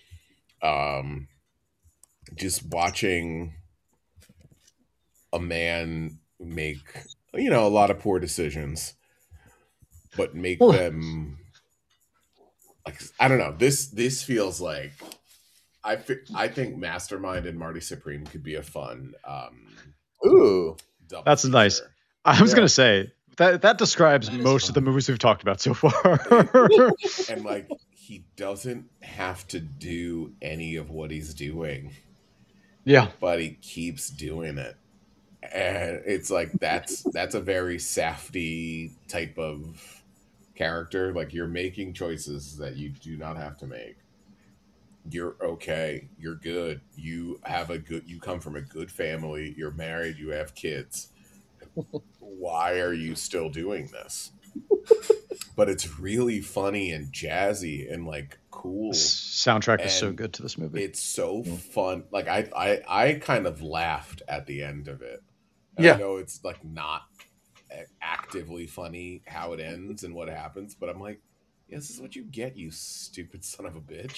Just watching a man make, a lot of poor decisions, but make them, like, I don't know. This feels like, I think Mastermind and Marty Supreme could be a fun Ooh, double That's feature. nice. I was Yeah. gonna say that describes That is most of the fun. movies we've talked about so far. And like, he doesn't have to do any of what he's doing, Yeah. but he keeps doing it. And it's like, that's a very Safdie type of character. Like, you're making choices that you do not have to make. You're okay. You're good. You come from a good family. You're married. You have kids. why are you still doing this? But it's really funny and jazzy and like cool. Soundtrack is so And good to this movie. It's so fun. Like I kind of laughed at the end of it. And Yeah. I know it's like not actively funny how it ends and what happens, but I'm like, yeah, this is what you get, you stupid son of a bitch.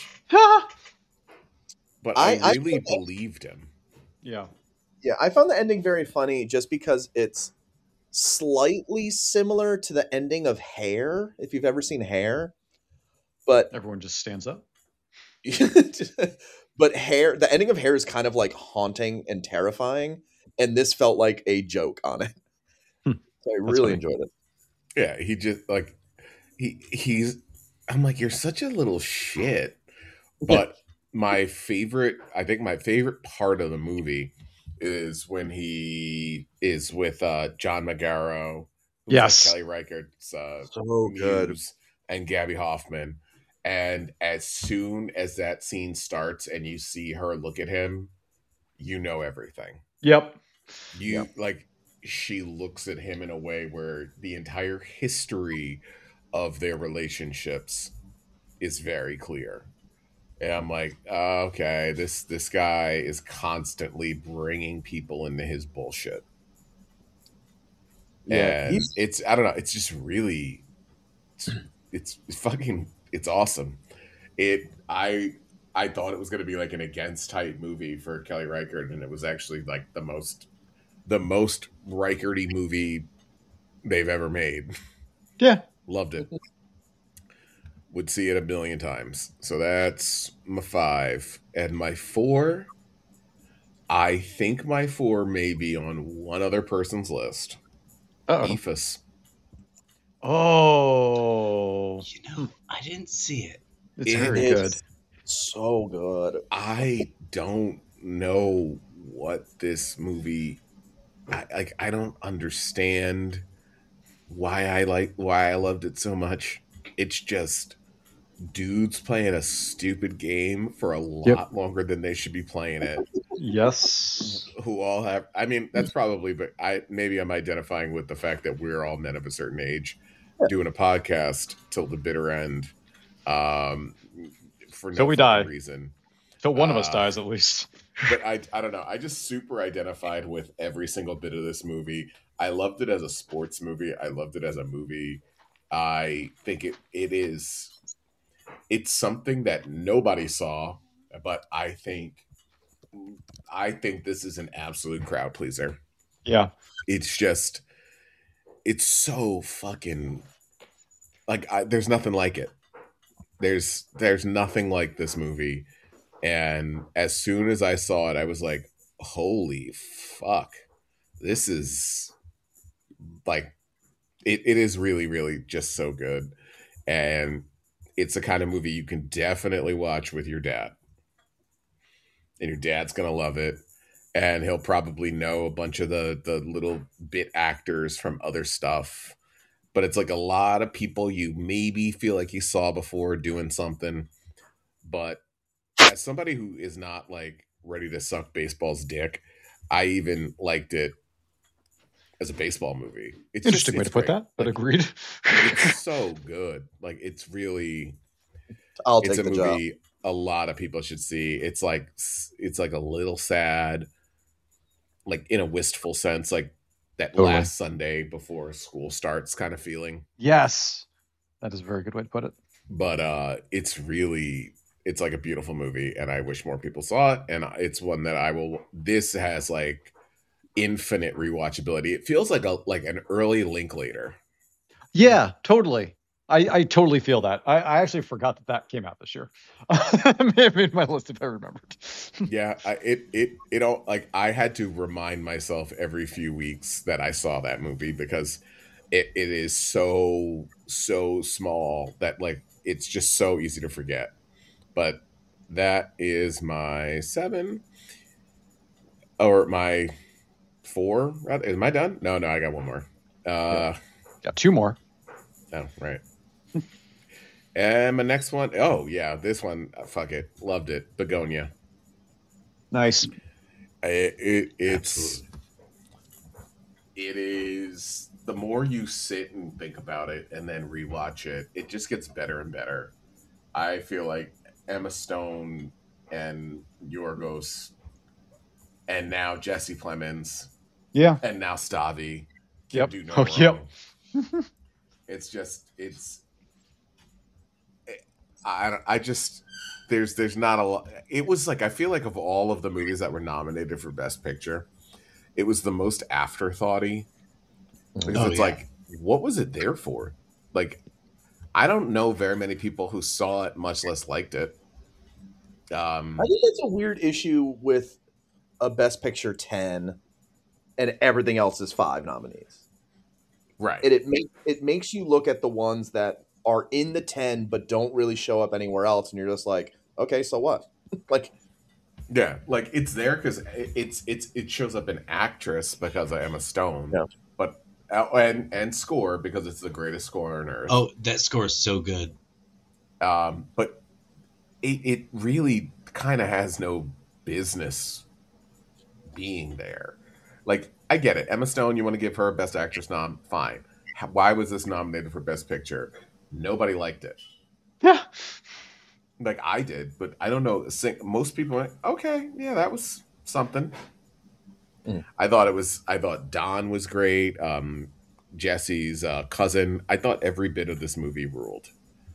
But I really believed him. Yeah. Yeah, I found the ending very funny just because it's slightly similar to the ending of Hair, if you've ever seen Hair. But Everyone just stands up. but Hair, the ending of Hair is kind of like haunting and terrifying, and this felt like a joke on it. So I really funny. enjoyed it. Yeah, he just like he's I'm like, you're such a little shit. But I think my favorite part of the movie is when he is with John Magaro, who's Yes. like Kelly Reichardt's So good. muse, and Gabby Hoffman. And as soon as that scene starts and you see her look at him, you know everything. Yep. Like, she looks at him in a way where the entire history of their relationships is very clear. And I'm like, okay, this guy is constantly bringing people into his bullshit. Yeah, And it's, I don't know, it's just really, it's fucking, it's awesome. I thought it was going to be like an against type movie for Kelly Reichardt, and it was actually like the most Reichardt-y movie they've ever made. Yeah. Loved it. Would see it a billion times. So that's my 5. And my 4, I think my 4 may be on one other person's list. Uh-oh. Ephus. Oh. You know, I didn't see it. It's very good. So good. I don't know what this movie. I don't understand why I loved it so much. It's just dudes playing a stupid game for a lot longer than they should be playing it. Yes. Who all have, I mean, that's probably, but maybe I'm identifying with the fact that we're all men of a certain age doing a podcast till the bitter end. For no we die. reason. So one of us dies at least. But I don't know. I just super identified with every single bit of this movie. I loved it as a sports movie. I loved it as a movie. I think it's something that nobody saw, but I think this is an absolute crowd pleaser. Yeah. It's just, it's so fucking like there's nothing like it. There's nothing like this movie. And as soon as I saw it, I was like, holy fuck. This is like, it is really, really just so good. And it's the kind of movie you can definitely watch with your dad. And your dad's going to love it. And he'll probably know a bunch of the little bit actors from other stuff. But it's like a lot of people you maybe feel like you saw before doing something. But as somebody who is not like ready to suck baseball's dick, I even liked it as a baseball movie. It's interesting just, way to put that, but agreed. It's so good. Like, it's really, I'll it's take a the job. movie a lot of people should see. It's like a little sad, like in a wistful sense, like that Totally. last Sunday before school starts kind of feeling. Yes. That is a very good way to put it. But it's like a beautiful movie, and I wish more people saw it. And it's one that this has like infinite rewatchability. It feels like an early Linklater. Yeah, totally. I totally feel that. I actually forgot that came out this year. I may have made my list if I remembered. Yeah, it all, like, I had to remind myself every few weeks that I saw that movie because it is so small that like it's just so easy to forget. But that is my 7 or my 4. Rather, am I done? No, I got one more. Got 2 more. Oh, right. And my next one, oh yeah, this one, fuck it, loved it. Begonia. Nice. It's it is, the more you sit and think about it and then rewatch it, it just gets better and better. I feel like Emma Stone and Yorgos, and now Jesse Plemons, Yeah. and now Stavi can Yep. do no Oh, wrong. yep. It's just, I just, there's not a lot. It was like, I feel like of all of the movies that were nominated for Best Picture, it was the most afterthoughty, because Oh, it's yeah. like, what was it there for? Like, I don't know very many people who saw it, much less liked it. I think it's a weird issue with a Best Picture 10 and everything else is 5 nominees. Right. And it makes you look at the ones that are in the 10 but don't really show up anywhere else, and you're just like, okay, so what? Like, Yeah, like it's there because it shows up in actress because of Emma Stone, Yeah. but and score because it's the greatest score on earth. Oh, that score is so good. But it really kind of has no business being there. Like, I get it, Emma Stone, you want to give her a Best Actress nom, fine. Why was this nominated for Best Picture? Nobody liked it. Yeah. Like, I did, but I don't know. Most people went, okay, yeah, that was something. Mm. I thought Don was great. Jesse's cousin. I thought every bit of this movie ruled.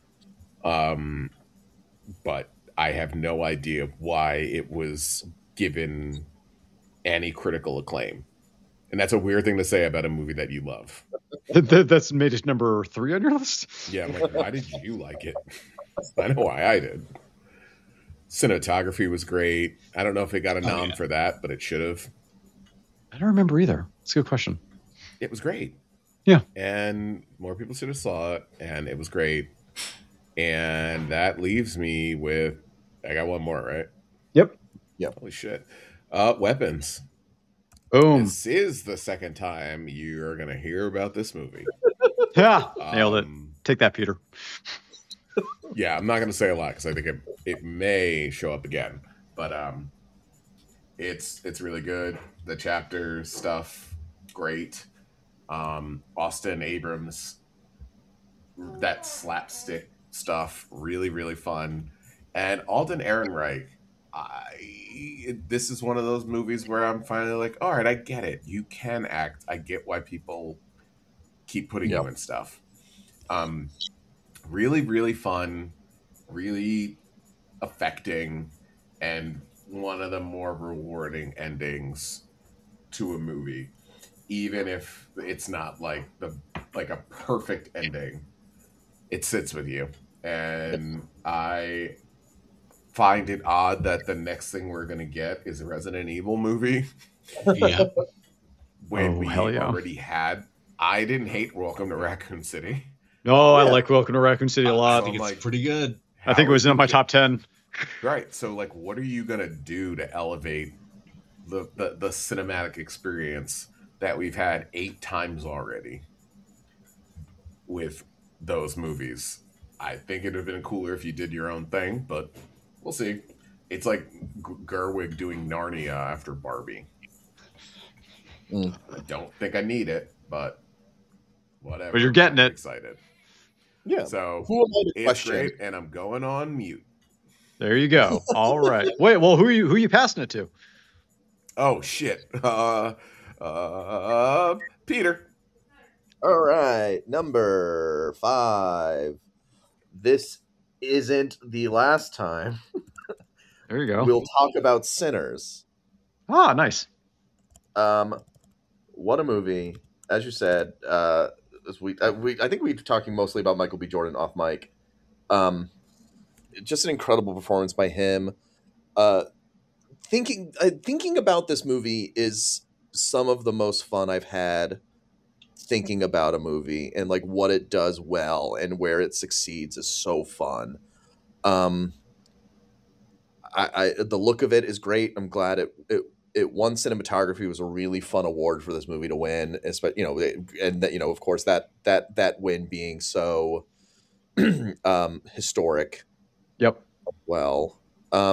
But I have no idea why it was given any critical acclaim. And that's a weird thing to say about a movie that you love. That's made it number 3 on your list. Yeah, I'm like, why did you like it? I know why I did. Cinematography was great. I don't know if it got a nom yeah. for that, but it should have. I don't remember either. It's a good question. It was great. Yeah. And more people should have saw it, and it was great. And that leaves me with, I got one more, right? Yep. Holy shit. Weapons. Boom. This is the second time you're going to hear about this movie. Yeah. Nailed it. Um, Take that, Peter. Yeah, I'm not going to say a lot because I think it may show up again. But it's really good. The chapter stuff, great. Austin Abrams, that slapstick stuff, really, really fun. And Alden Ehrenreich, this is one of those movies where I'm finally like, all right, I get it. You can act. I get why people keep putting you in stuff. Really, really fun, really affecting, and one of the more rewarding endings to a movie, even if it's not like a perfect ending. It sits with you, and I find it odd that the next thing we're gonna get is a Resident Evil movie. Yeah. When Oh, we hell yeah. already had. I didn't hate Welcome to Raccoon City. No, I Yeah. like Welcome to Raccoon City a I lot. think I'm it's like, pretty good. I think it was in my top 10. Right. So, like, what are you gonna do to elevate the cinematic experience that we've had 8 times already with those movies? I think it'd have been cooler if you did your own thing, but we'll see. It's like Gerwig doing Narnia after Barbie. Mm. I don't think I need it, but whatever. But you're getting I'm it. excited. yeah. So Who am I to it's question? great, and I'm going on mute. There you go. All right. Wait, well, who are you passing it to? Oh shit. Peter. All right, number 5. This isn't the last time There you go. we'll talk about Sinners. Ah, nice. What a movie! As you said, this week, I think we were talking mostly about Michael B. Jordan off mic. Just an incredible performance by him. Thinking about this movie is some of the most fun I've had thinking about a movie, and like what it does well and where it succeeds is so fun. The look of it is great. I'm glad it won cinematography. It was a really fun award for this movie to win, especially, and that, of course that win being so historic. Yep. Well,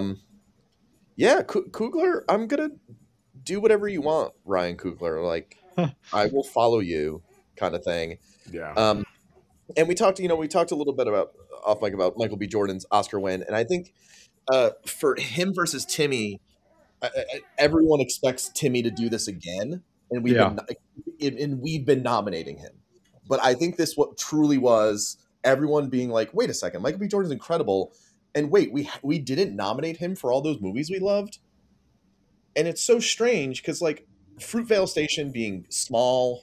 yeah, Coogler, I'm gonna do whatever you want, Ryan Coogler. Like, I will follow you kind of thing. Yeah. And we talked a little bit about off mic about Michael B. Jordan's Oscar win, and I think for him versus Timmy, everyone expects Timmy to do this again, and we've been nominating him. But I think this what truly was everyone being like, wait a second, Michael B. Jordan's incredible, and wait, we didn't nominate him for all those movies we loved, and it's so strange because like Fruitvale Station being small.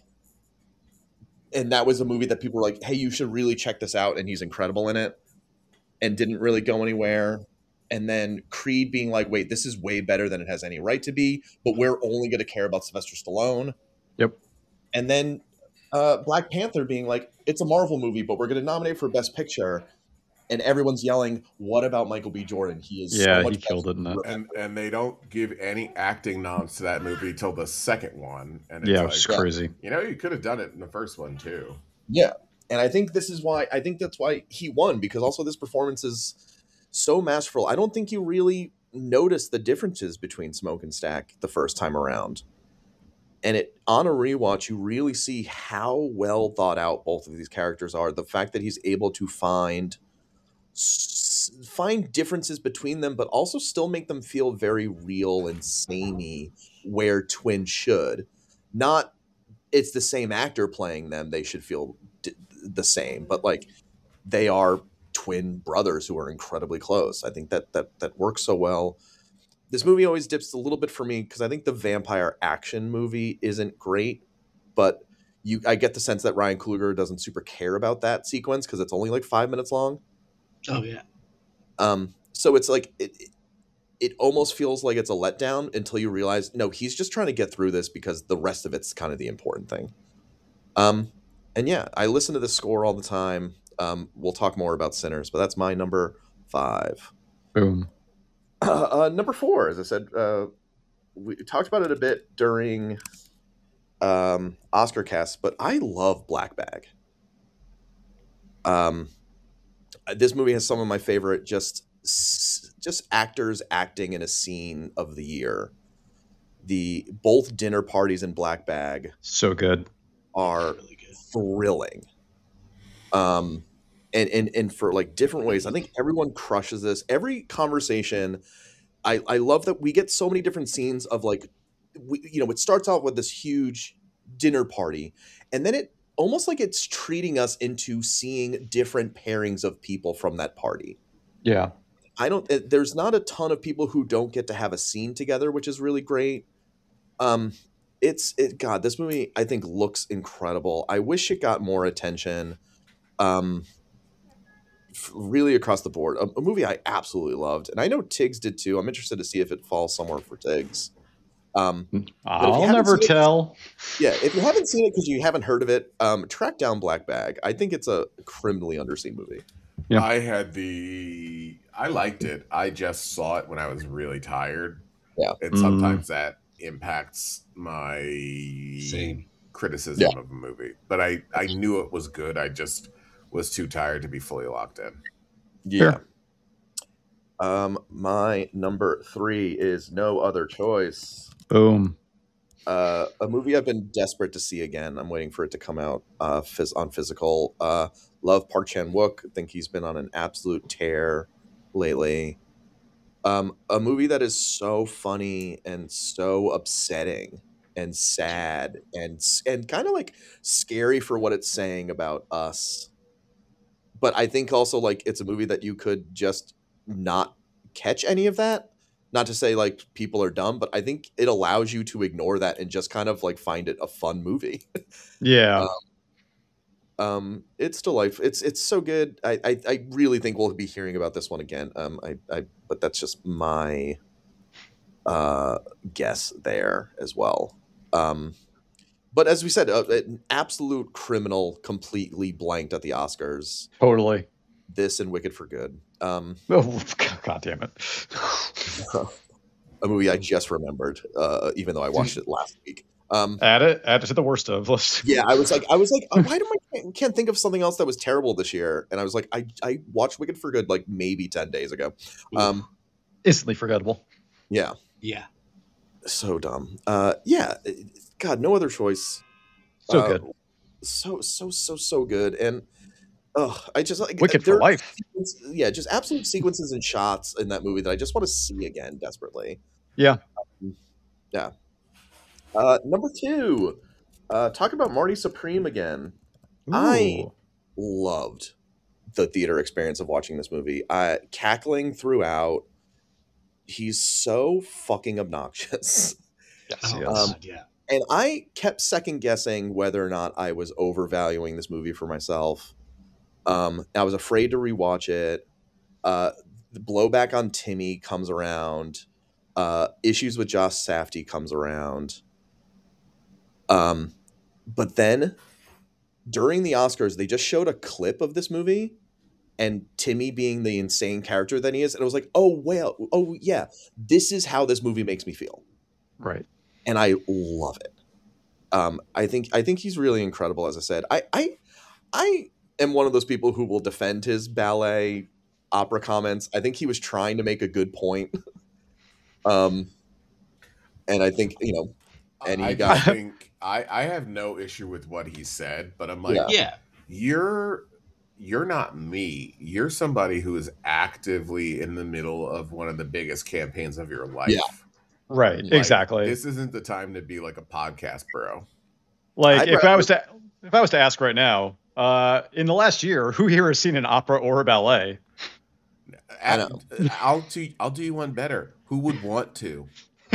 And that was a movie that people were like, hey, you should really check this out. And he's incredible in it and didn't really go anywhere. And then Creed being like, wait, this is way better than it has any right to be. But we're only going to care about Sylvester Stallone. Yep. And then Black Panther being like, it's a Marvel movie, but we're going to nominate for Best Picture. And everyone's yelling, what about Michael B. Jordan? He is so much he killed it in that. And they don't give any acting nods to that movie till the second one. And it's Yeah, like, it was crazy. you could have done it in the first one too. Yeah. And I think that's why he won, because also this performance is so masterful. I don't think you really notice the differences between Smoke and Stack the first time around. And on a rewatch, you really see how well thought out both of these characters are. The fact that he's able to find differences between them, but also still make them feel very real and samey, where twins should. Not it's the same actor playing them, they should feel the same, but like they are twin brothers who are incredibly close. I think that works so well. This movie always dips a little bit for me because I think the vampire action movie isn't great, but I get the sense that Ryan Coogler doesn't super care about that sequence because it's only like 5 minutes long. Oh yeah. So it's like it almost feels like it's a letdown until you realize no, he's just trying to get through this because the rest of it's kind of the important thing. And yeah, I listen to this score all the time. We'll talk more about Sinners, but that's my number 5. Boom. Number 4, as I said, we talked about it a bit during Oscar cast, but I love Black Bag. This movie has some of my favorite just actors acting in a scene of the year. Both dinner parties in Black Bag So good. are Really good. thrilling. And for like different ways. I think everyone crushes this. Every conversation, I love that we get so many different scenes of like, it starts out with this huge dinner party, and then it almost like it's treating us into seeing different pairings of people from that party. Yeah. There's not a ton of people who don't get to have a scene together, which is really great. God, this movie I think looks incredible. I wish it got more attention. Really across the board, a movie I absolutely loved, and I know Tiggs did too. I'm interested to see if it falls somewhere for Tiggs. I'll never tell. If you haven't seen it because you haven't heard of it, track down Black Bag. I think it's a criminally underseen movie. Yeah. I liked it. I just saw it when I was really tired. Yeah. And sometimes that impacts my Same. criticism of a movie. But I knew it was good. I just was too tired to be fully locked in. Yeah. My number 3 is No Other Choice. Boom. A movie I've been desperate to see again. I'm waiting for it to come out on physical. Love Park Chan-wook. I think he's been on an absolute tear lately. A movie that is so funny and so upsetting and sad and kind of like scary for what it's saying about us. But I think also like it's a movie that you could just not catch any of that. Not to say like people are dumb, but I think it allows you to ignore that and just kind of like find it a fun movie. Yeah. It's delightful. It's so good. I really think we'll be hearing about this one again. But that's just my guess there as well. But as we said, an absolute criminal, completely blanked at the Oscars. Totally. This and Wicked for Good. Oh, God damn it. A movie I just remembered, even though I watched it last week. Add it to the worst of list. Yeah, I was like, why do I can't think of something else that was terrible this year? And I was like, I watched Wicked for Good like maybe 10 days ago. Instantly forgettable. Yeah. Yeah. So dumb. Yeah. God, No Other Choice. So good. So good. And I just like Wicked for there are life. just absolute sequences and shots in that movie that I just want to see again desperately. Yeah. Yeah. Number 2, talk about Marty Supreme again. I Ooh. loved the theater experience of watching this movie. Cackling throughout. He's so fucking obnoxious. Yes, Oh, yes. God, yeah. And I kept second guessing whether or not I was overvaluing this movie for myself. I was afraid to rewatch it. The blowback on Timmy comes around. Issues with Josh Safdie comes around. But then during the Oscars, they just showed a clip of this movie and Timmy being the insane character that he is. And I was like, oh yeah, this is how this movie makes me feel. Right. And I love it. I think he's really incredible. As I said, I am one of those people who will defend his ballet opera comments. I think he was trying to make a good point. And I think, and he got. I have no issue with what he said, but I'm like, Yeah. you're not me. You're somebody who is actively in the middle of one of the biggest campaigns of your life. Yeah. Right. Like, Exactly. This isn't the time to be like a podcast bro. Like, I'd if I was to ask right now, in the last year, who here has seen an opera or a ballet? I know. I'll do you one better. Who would want to?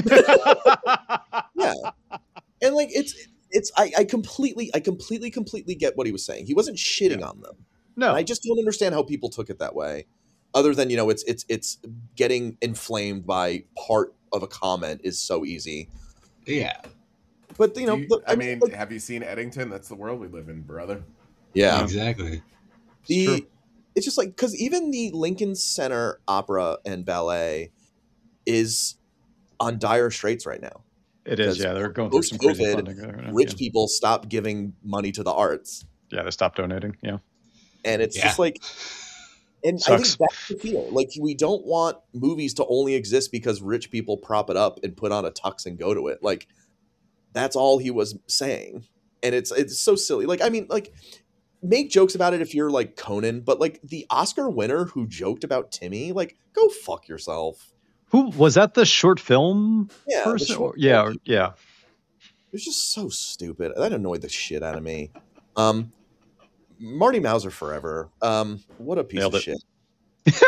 Yeah. And like I completely get what he was saying. He wasn't shitting on them. No. And I just don't understand how people took it that way. Other than, it's getting inflamed by part of a comment is so easy. Yeah. But I mean, have you seen Eddington? That's the world we live in, brother. yeah. Exactly. It's just like, because even the Lincoln Center Opera and Ballet is on dire straits right now. It is, Because yeah. They're going through some crazy post-COVID, funding there right now. Rich people stopped giving money to the arts. Yeah, they stopped donating. Yeah. And it's Yeah. just like, and I Sucks. think that's the feel. Like, we don't want movies to only exist because rich people prop it up and put on a tux and go to it. Like, that's all he was saying. And it's so silly. Like, I mean, like, make jokes about it if you're like Conan, but like the Oscar winner who joked about Timmy, like, go fuck yourself. Who was that? The short film Yeah, person? the short Yeah. film. Yeah. It was just so stupid. That annoyed the shit out of me. Marty Mauser forever. What a piece Nailed of it. shit.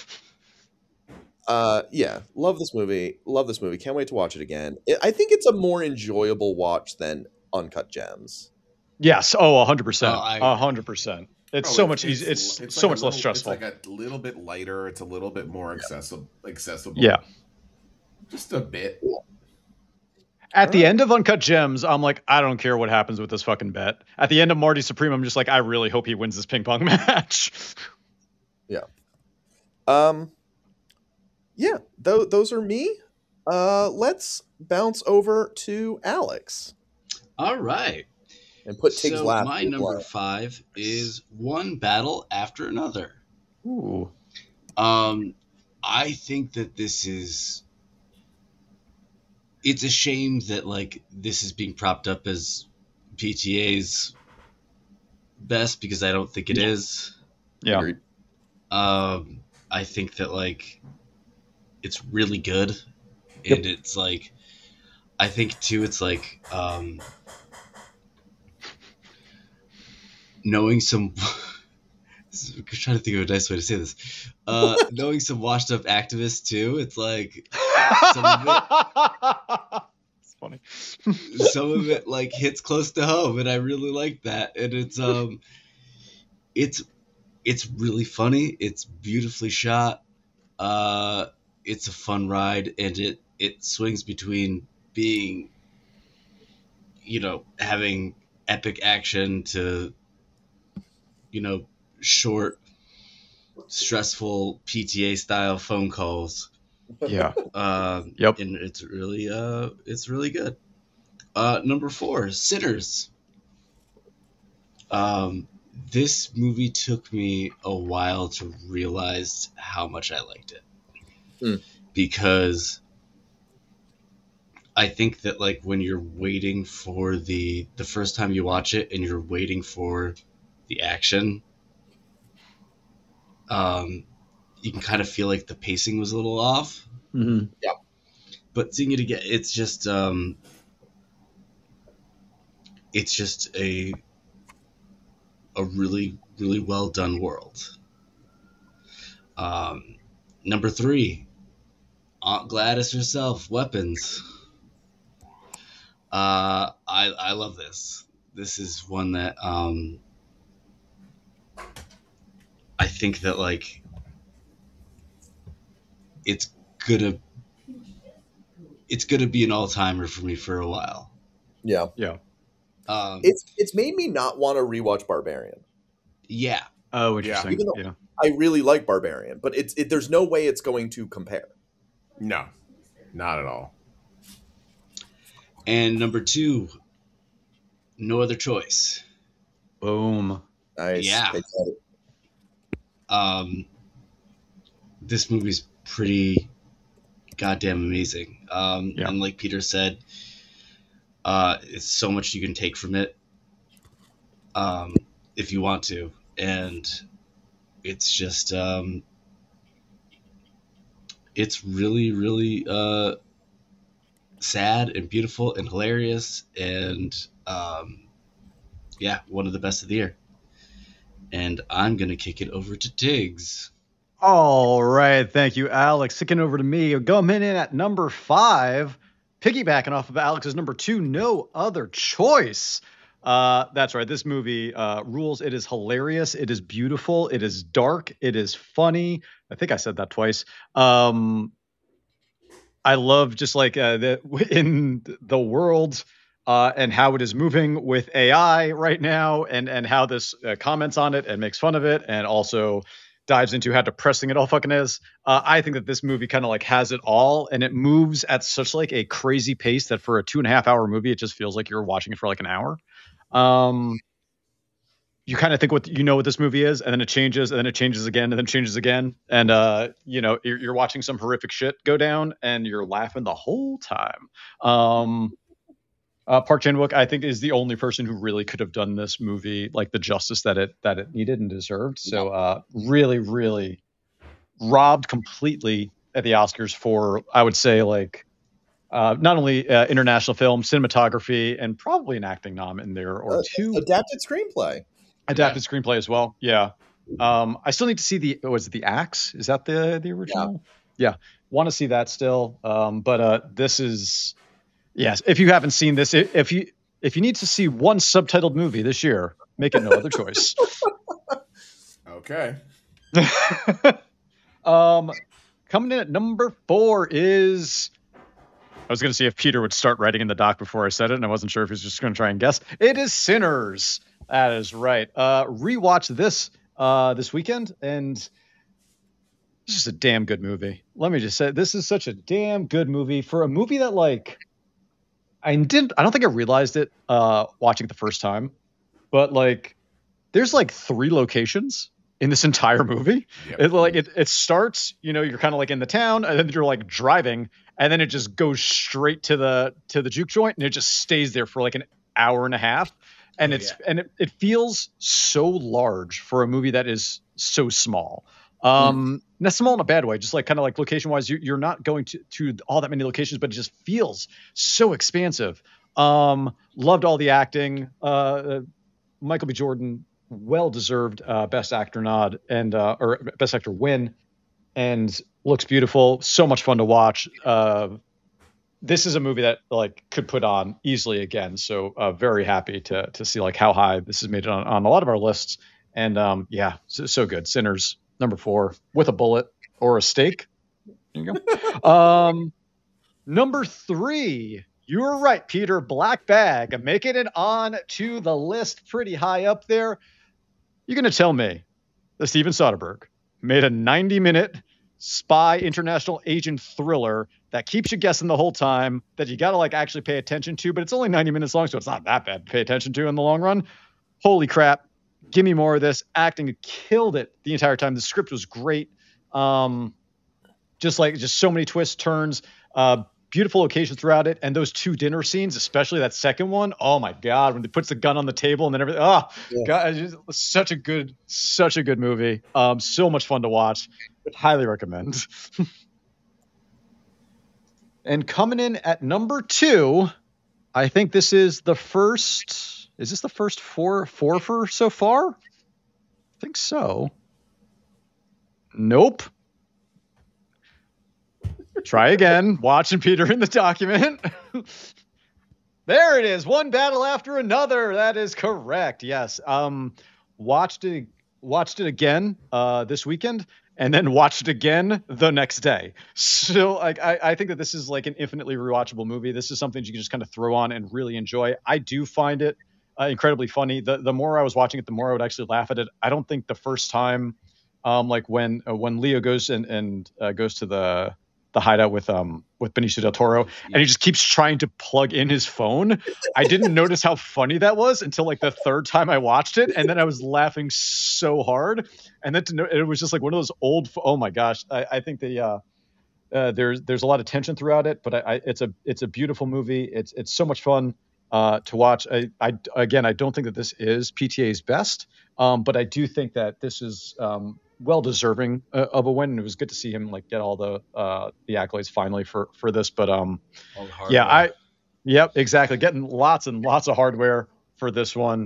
Yeah, love this movie. Can't wait to watch it again. I think it's a more enjoyable watch than Uncut Gems. Yes. Oh, 100%. Oh, I- 100%. It's so much easier. It's so much less stressful. It's like a little bit lighter. It's a little bit more accessible. Yeah. Just a bit. At the end of Uncut Gems, I'm like, I don't care what happens with this fucking bet. At the end of Marty Supreme, I'm just like, I really hope he wins this ping pong match. Yeah. Yeah, those are me. Let's bounce over to Alex All right. and put Tig's So laugh. my number 5 is One Battle After Another. Ooh. I think that it's a shame that like this is being propped up as PTA's best because I don't think it is. Yeah. Agreed. I think that like it's really good, and it's like I think too it's like knowing some. I'm trying to think of a nice way to say this. Knowing some washed up activists too, it's like some of it, It's funny. some of it like hits close to home, and I really like that. And it's really funny. It's beautifully shot. It's a fun ride, and it swings between being, having epic action to, short, stressful PTA style phone calls. Yeah. Yep. And it's really good. Number 4, Sinners. This movie took me a while to realize how much I liked it. Because I think that like when you're waiting for the first time you watch it and you're waiting for the action, you can kind of feel like the pacing was a little off. Mm-hmm. Yeah. But seeing it again, it's just a really really well done world. Number 3, Aunt Gladys herself, Weapons. I love this. This is one that I think that like it's gonna be an all timer for me for a while. Yeah. Yeah. It's made me not want to rewatch Barbarian. Yeah. Oh, interesting. Even though Yeah. I really like Barbarian, but there's no way it's going to compare. No, not at all. And number 2, No Other Choice. Boom. Nice. Yeah. They said it. This movie's pretty goddamn amazing. Yeah. And like Peter said, it's so much you can take from it, if you want to, and it's just it's really really sad and beautiful and hilarious, and yeah, one of the best of the year. And I'm gonna kick it over to Tiggs. All right. Thank you, Alex. Sticking over to me. Coming in at number 5, piggybacking off of Alex's number 2, No Other Choice. That's right. This movie rules. It is hilarious. It is beautiful. It is dark. It is funny. I think I said that twice. I love just like in the world and how it is moving with AI right now, and how this comments on it and makes fun of it, and also dives into how depressing it all fucking is. I think that this movie kind of like has it all, and it moves at such like a crazy pace that for a 2.5 hour movie, it just feels like you're watching it for like an hour. You kind of think what this movie is, and then it changes, and then it changes again, and then changes again, and you're watching some horrific shit go down, and you're laughing the whole time. Park Chan-wook, I think, is the only person who really could have done this movie like the justice that it needed and deserved. So really, really robbed completely at the Oscars for, I would say, like not only international film, cinematography, and probably an acting nom in there or two. Adapted screenplay. Adapted screenplay as well. Yeah. I still need to see the Axe? Is that the original? Yeah. Want to see that still. But this is, yes. If you haven't seen this, if you need to see one subtitled movie this year, make it No Other Choice. Okay. Coming in at number 4 is, I was going to see if Peter would start writing in the doc before I said it, and I wasn't sure if he was just going to try and guess. It is Sinners. That is right. Rewatched this this weekend, and it's just a damn good movie. Let me just say, this is such a damn good movie for a movie that, like, I don't think I realized it watching it the first time, but like, there's like 3 locations in this entire movie. Yep. It starts, you're kind of like in the town, and then you're like driving, and then it just goes straight to the juke joint, and it just stays there for like an hour and a half. And it feels so large for a movie that is so small. Not small in a bad way, just like kind of like location wise, you're not going to all that many locations, but it just feels so expansive. Loved all the acting. Michael B. Jordan, well-deserved best actor nod and or best actor win, and looks beautiful. So much fun to watch. This is a movie that like could put on easily again. So very happy to see like how high this has made it on a lot of our lists. And so good. Sinners, number 4, with a bullet or a steak. There you go. Number 3, you were right, Peter. Black Bag, making it on to the list pretty high up there. You're going to tell me that Steven Soderbergh made a 90-minute spy international agent thriller that keeps you guessing the whole time, that you got to like actually pay attention to, but it's only 90 minutes long, so it's not that bad to pay attention to in the long run. Holy crap. Give me more of this. Acting killed it the entire time. The script was great. Just so many twists, turns. beautiful locations throughout it, and those 2 dinner scenes, especially that second one. Oh my God, when he puts the gun on the table and then everything. Oh God, it's just such a good movie. So much fun to watch. Highly recommend. And coming in at number 2, I think this is the first. Is this the first four for so far? I think so. Nope. Try again. Watching Peter in the document. There it is. One battle after another. That is correct. Yes. Watched it again this weekend, and then watched it again the next day. So I think that this is like an infinitely rewatchable movie. This is something you can just kind of throw on and really enjoy. I do find it incredibly funny. The more I was watching it, the more I would actually laugh at it. I don't think the first time, like when Leo goes and goes to the hideout with Benicio del Toro, and he just keeps trying to plug in his phone. I didn't notice how funny that was until like the third time I watched it, and then I was laughing so hard. And then it was just like one of those old. Oh my gosh! I think there's a lot of tension throughout it, but it's a beautiful movie. It's so much fun to watch. I don't think that this is PTA's best, but I do think that this is well deserving of a win. And it was good to see him like get all the accolades finally for this. But yep, exactly. Getting lots and lots of hardware for this one.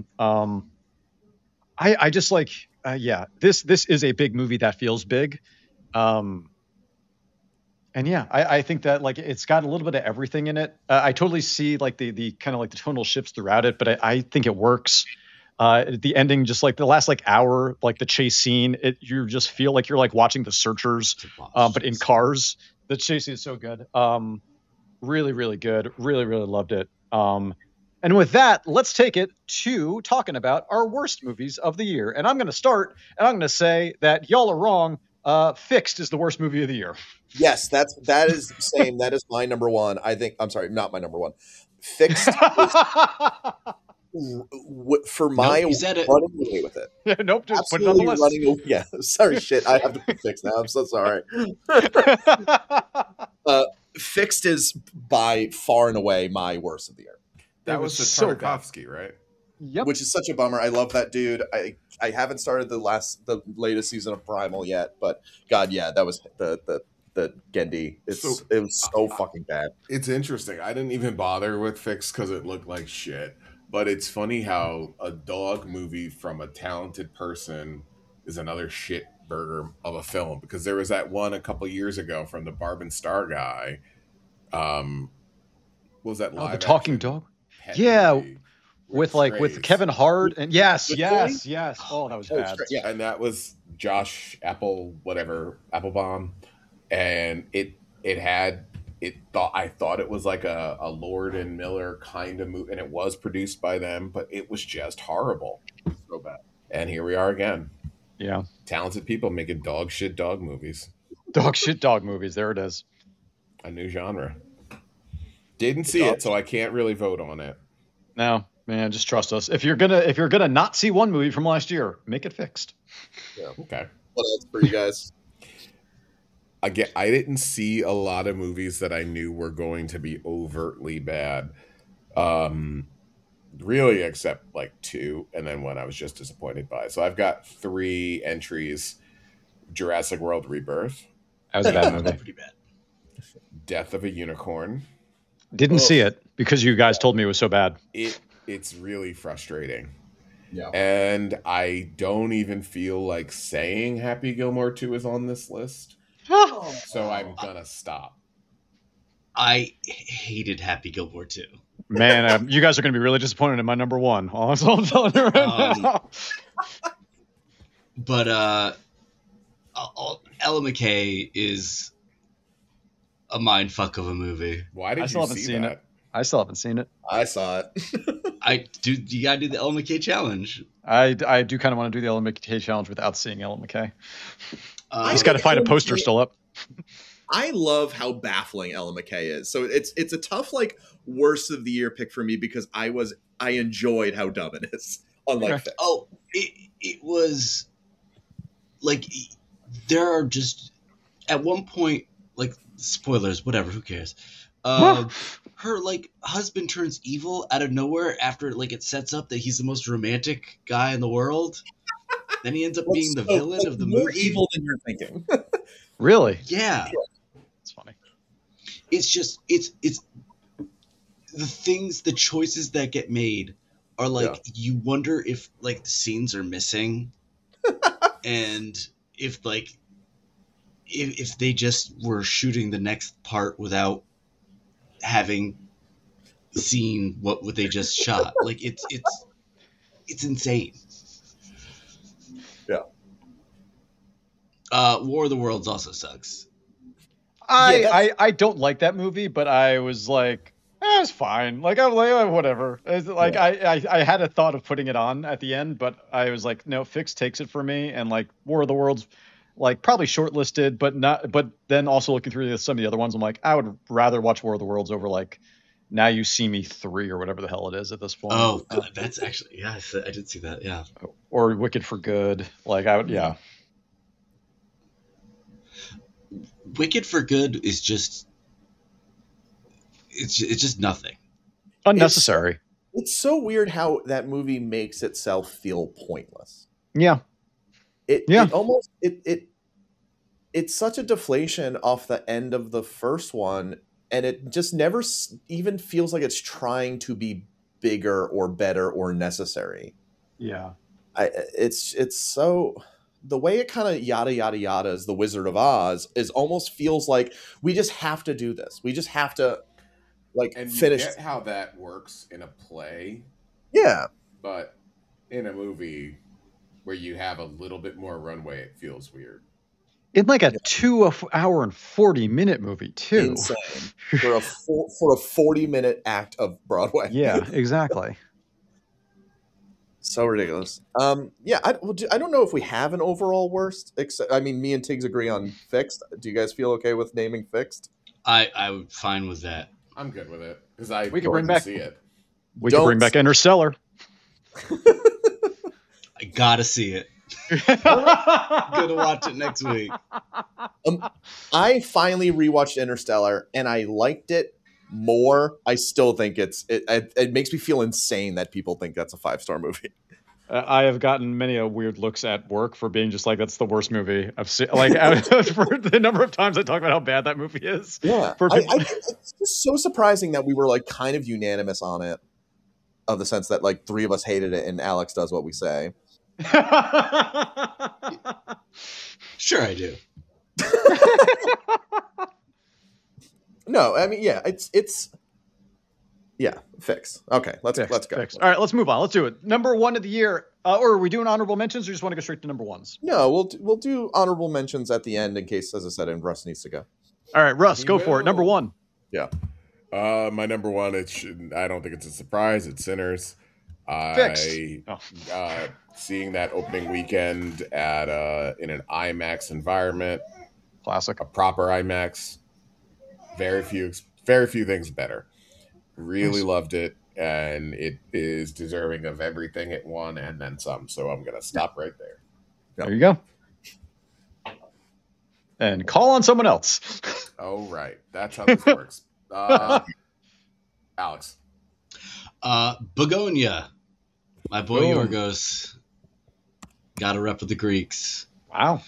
I just like this is a big movie that feels big. And yeah, I think that like it's got a little bit of everything in it. I totally see like the kind of like the tonal shifts throughout it, but I think it works. The ending, just like the last like hour, like the chase scene, you just feel like you're like watching The Searchers, but in cars. The chase scene is so good. Really, really good. Really, really loved it. And with that, let's take it to talking about our worst movies of the year. And I'm going to start, and I'm going to say that y'all are wrong. Fixed is the worst movie of the year. Yes, that is same. That is my number 1. I think. I'm sorry, not my number 1. Fixed. For my running away with it. Yeah, nope, just absolutely put it on the list. Yeah, sorry, shit. I have to put Fixed now. I'm so sorry. Fixed is by far and away my worst of the year. That was the Tarkovsky, right? Yep. Which is such a bummer. I love that dude. I haven't started the latest season of Primal yet, but God, yeah, that was the Gendy. It was so fucking bad. It's interesting. I didn't even bother with Fixed because it looked like shit. But it's funny how a dog movie from a talented person is another shit burger of a film. Because there was that one a couple years ago from the Barb and Star guy. What was that? The talking dog. Yeah, with Kevin Hart and yes. Oh, that was bad. Yeah, and that was Josh Applebaum, and I thought it was like a Lord and Miller kind of movie, and it was produced by them, but it was just horrible. So bad. And here we are again. Yeah. Talented people making dog shit dog movies. Dog shit dog movies. There it is. A new genre. Didn't see it, so I can't really vote on it. No, man, just trust us. If you're gonna not see one movie from last year, make it Fixed. Yeah. Okay. What else for you guys? I didn't see a lot of movies that I knew were going to be overtly bad. Really, except like 2, and then one I was just disappointed by. So I've got 3 entries. Jurassic World Rebirth. That was a bad movie. Pretty bad. Death of a Unicorn. Didn't see it because you guys told me it was so bad. It's really frustrating. Yeah. And I don't even feel like saying Happy Gilmore 2 is on this list. So I'm gonna stop. I hated Happy Gilmore 2. Man, you guys are gonna be really disappointed in my number 1. That's all I'm telling you right now. But Ella McKay is a mindfuck of a movie. Why did you see that? I still haven't seen it. I saw it. You gotta do the Ella McKay challenge. I do kind of want to do the Ella McKay challenge without seeing Ella McKay. He's got to find a poster still up. I love how baffling Ella McKay is. So it's a tough like worst of the year pick for me because I enjoyed how dumb it is. Unlike that. Oh, it was like there are just at one point, like, spoilers, whatever, who cares? Her like husband turns evil out of nowhere after like it sets up that he's the most romantic guy in the world. Then he ends up being the villain of the more movie. evil than you're thinking. Really? Yeah. It's funny. It's just it's the things, the choices that get made are like you wonder if like the scenes are missing and if like if they just were shooting the next part without having seen what they just shot. Like it's insane. Yeah. War of the Worlds also sucks. I don't like that movie, but I was like, it's fine. Like I'm like whatever. It's like I had a thought of putting it on at the end, but I was like, no, Fix takes it for me, and like War of the Worlds, like probably shortlisted, but not. But then also looking through some of the other ones, I'm like, I would rather watch War of the Worlds over like Now You See Me 3 or whatever the hell it is at this point. Oh, God, that's actually I did see that. Yeah. Or Wicked for Good. Like I would Wicked for Good is just it's just nothing. Unnecessary. It's so weird how that movie makes itself feel pointless. Yeah. It almost it's such a deflation off the end of the first one, and it just never even feels like it's trying to be bigger or better or necessary. Yeah. It's so the way it kind of yada yada yada is the Wizard of Oz is almost feels like we just have to do this. We just have to finish. You get how that works in a play, yeah, but in a movie where you have a little bit more runway, it feels weird. In like a 2 hour and 40-minute movie too. Insane for a 40-minute act of Broadway. Yeah, exactly. So ridiculous. I don't know if we have an overall worst. Except, I mean, me and Tiggs agree on Fixed. Do you guys feel okay with naming Fixed? I'm fine with that. I'm good with it because We can bring back see it. We can bring back Interstellar. I gotta see it. Gonna watch it next week. I finally rewatched Interstellar and I liked it more. I still think it makes me feel insane that people think that's a 5-star movie. I have gotten many weird looks at work for being just like, that's the worst movie I've seen. Like for the number of times I talk about how bad that movie is. Yeah, it's just so surprising that we were like kind of unanimous on it, of the sense that like 3 of us hated it and Alex does what we say. Sure, I do. No, I mean, yeah, it's Fix. Okay, let's go. Fix. All right, let's move on. Let's do it. Number 1 of the year, or are we doing honorable mentions, or just want to go straight to number 1s? No, we'll do honorable mentions at the end in case, as I said, and Russ needs to go. All right, Russ, go for it. Number 1. Yeah. My number 1. I don't think it's a surprise. It's Sinners. Seeing that opening weekend at in an IMAX environment, Classic, a proper IMAX. Very few things better. Really loved it, and it is deserving of everything it won and then some. So I'm gonna stop right there. There you go. And call on someone else. Oh right, that's how this works. Alex. Begonia. My boy Boom. Yorgos got a rep with the Greeks. Wow.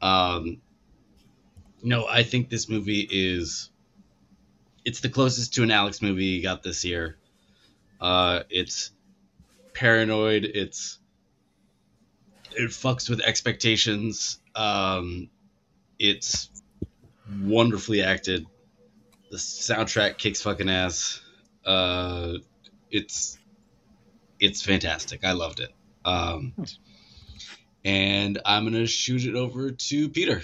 No, I think this movie it's the closest to an Alex movie you got this year. It's paranoid. It fucks with expectations. It's wonderfully acted. The soundtrack kicks fucking ass. It's fantastic. I loved it. And I'm gonna shoot it over to Peter.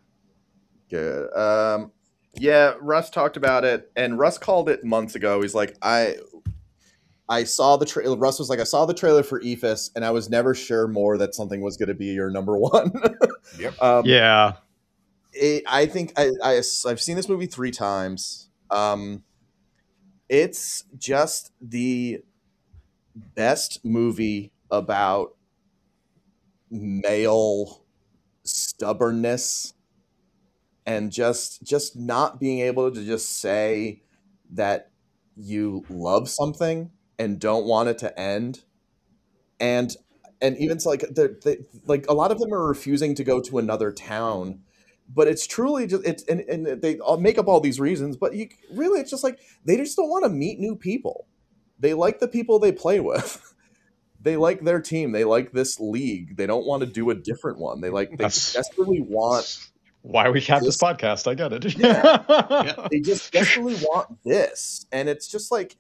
Good. Yeah, Russ talked about it, and Russ called it months ago. He's like, I saw the trailer. Russ was like, I saw the trailer for Ephus, and I was never sure more that something was going to be your number 1. Yep. Yeah. I think I've seen this movie 3 times. It's just the best movie about male stubbornness and just not being able to just say that you love something and don't want it to end, and even it's like like a lot of them are refusing to go to another town, but it's truly just and they all make up all these reasons, but you really it's just like they just don't want to meet new people. They like the people they play with. They like their team. They like this league. They don't want to do a different one. They desperately want why we have this podcast. I get it. Yeah. they just desperately want this, and it's just like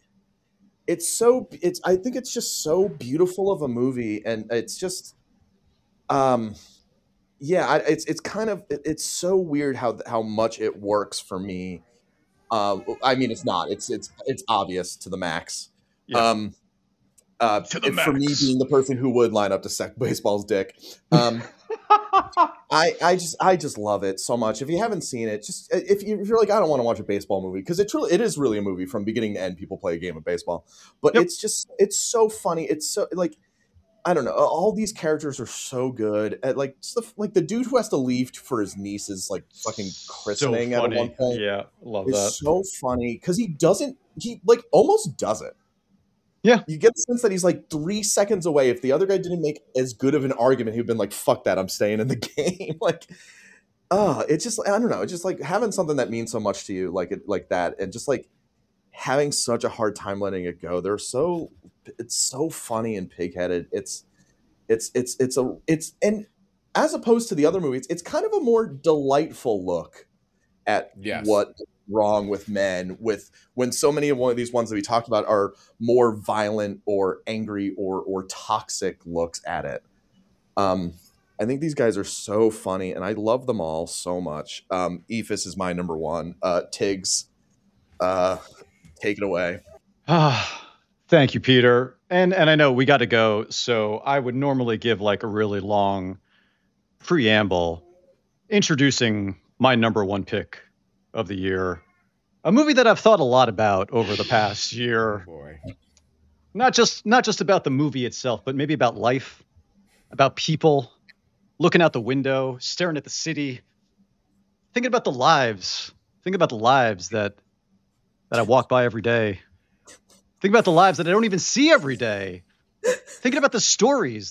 I think it's just so beautiful of a movie, and it's just it's kind of it's so weird how much it works for me. I mean, it's not. It's obvious to the max. Yeah. To the max. For me, being the person who would line up to suck baseball's dick. I just love it so much. If you haven't seen it, just if you're like, I don't want to watch a baseball movie, because it is really a movie from beginning to end. People play a game of baseball, but it's so funny. It's so like, I don't know. All these characters are so good. Like the dude who has to leave for his niece's like fucking christening at one point. Yeah, love that. It's so funny because he like almost doesn't. Yeah. You get the sense that he's like 3 seconds away. If the other guy didn't make as good of an argument, he'd been like, fuck that, I'm staying in the game. Like, it's just, I don't know. It's just like having something that means so much to you, like that, and just like having such a hard time letting it go. It's so funny and pigheaded. And as opposed to the other movies, it's kind of a more delightful look at what's wrong with men, when so many of one of these ones that we talked about are more violent or angry or toxic looks at it. I think these guys are so funny, and I love them all so much. Ephus is my number one. Tiggs, take it away. Thank you, Peter. And I know we got to go, so I would normally give like a really long preamble introducing my number one pick of the year, a movie that I've thought a lot about over the past year. Oh boy. Not just about the movie itself, but maybe about life, about people, looking out the window, staring at the city, thinking about the lives that I walk by every day. Thinking about the lives that I don't even see every day. Thinking about the stories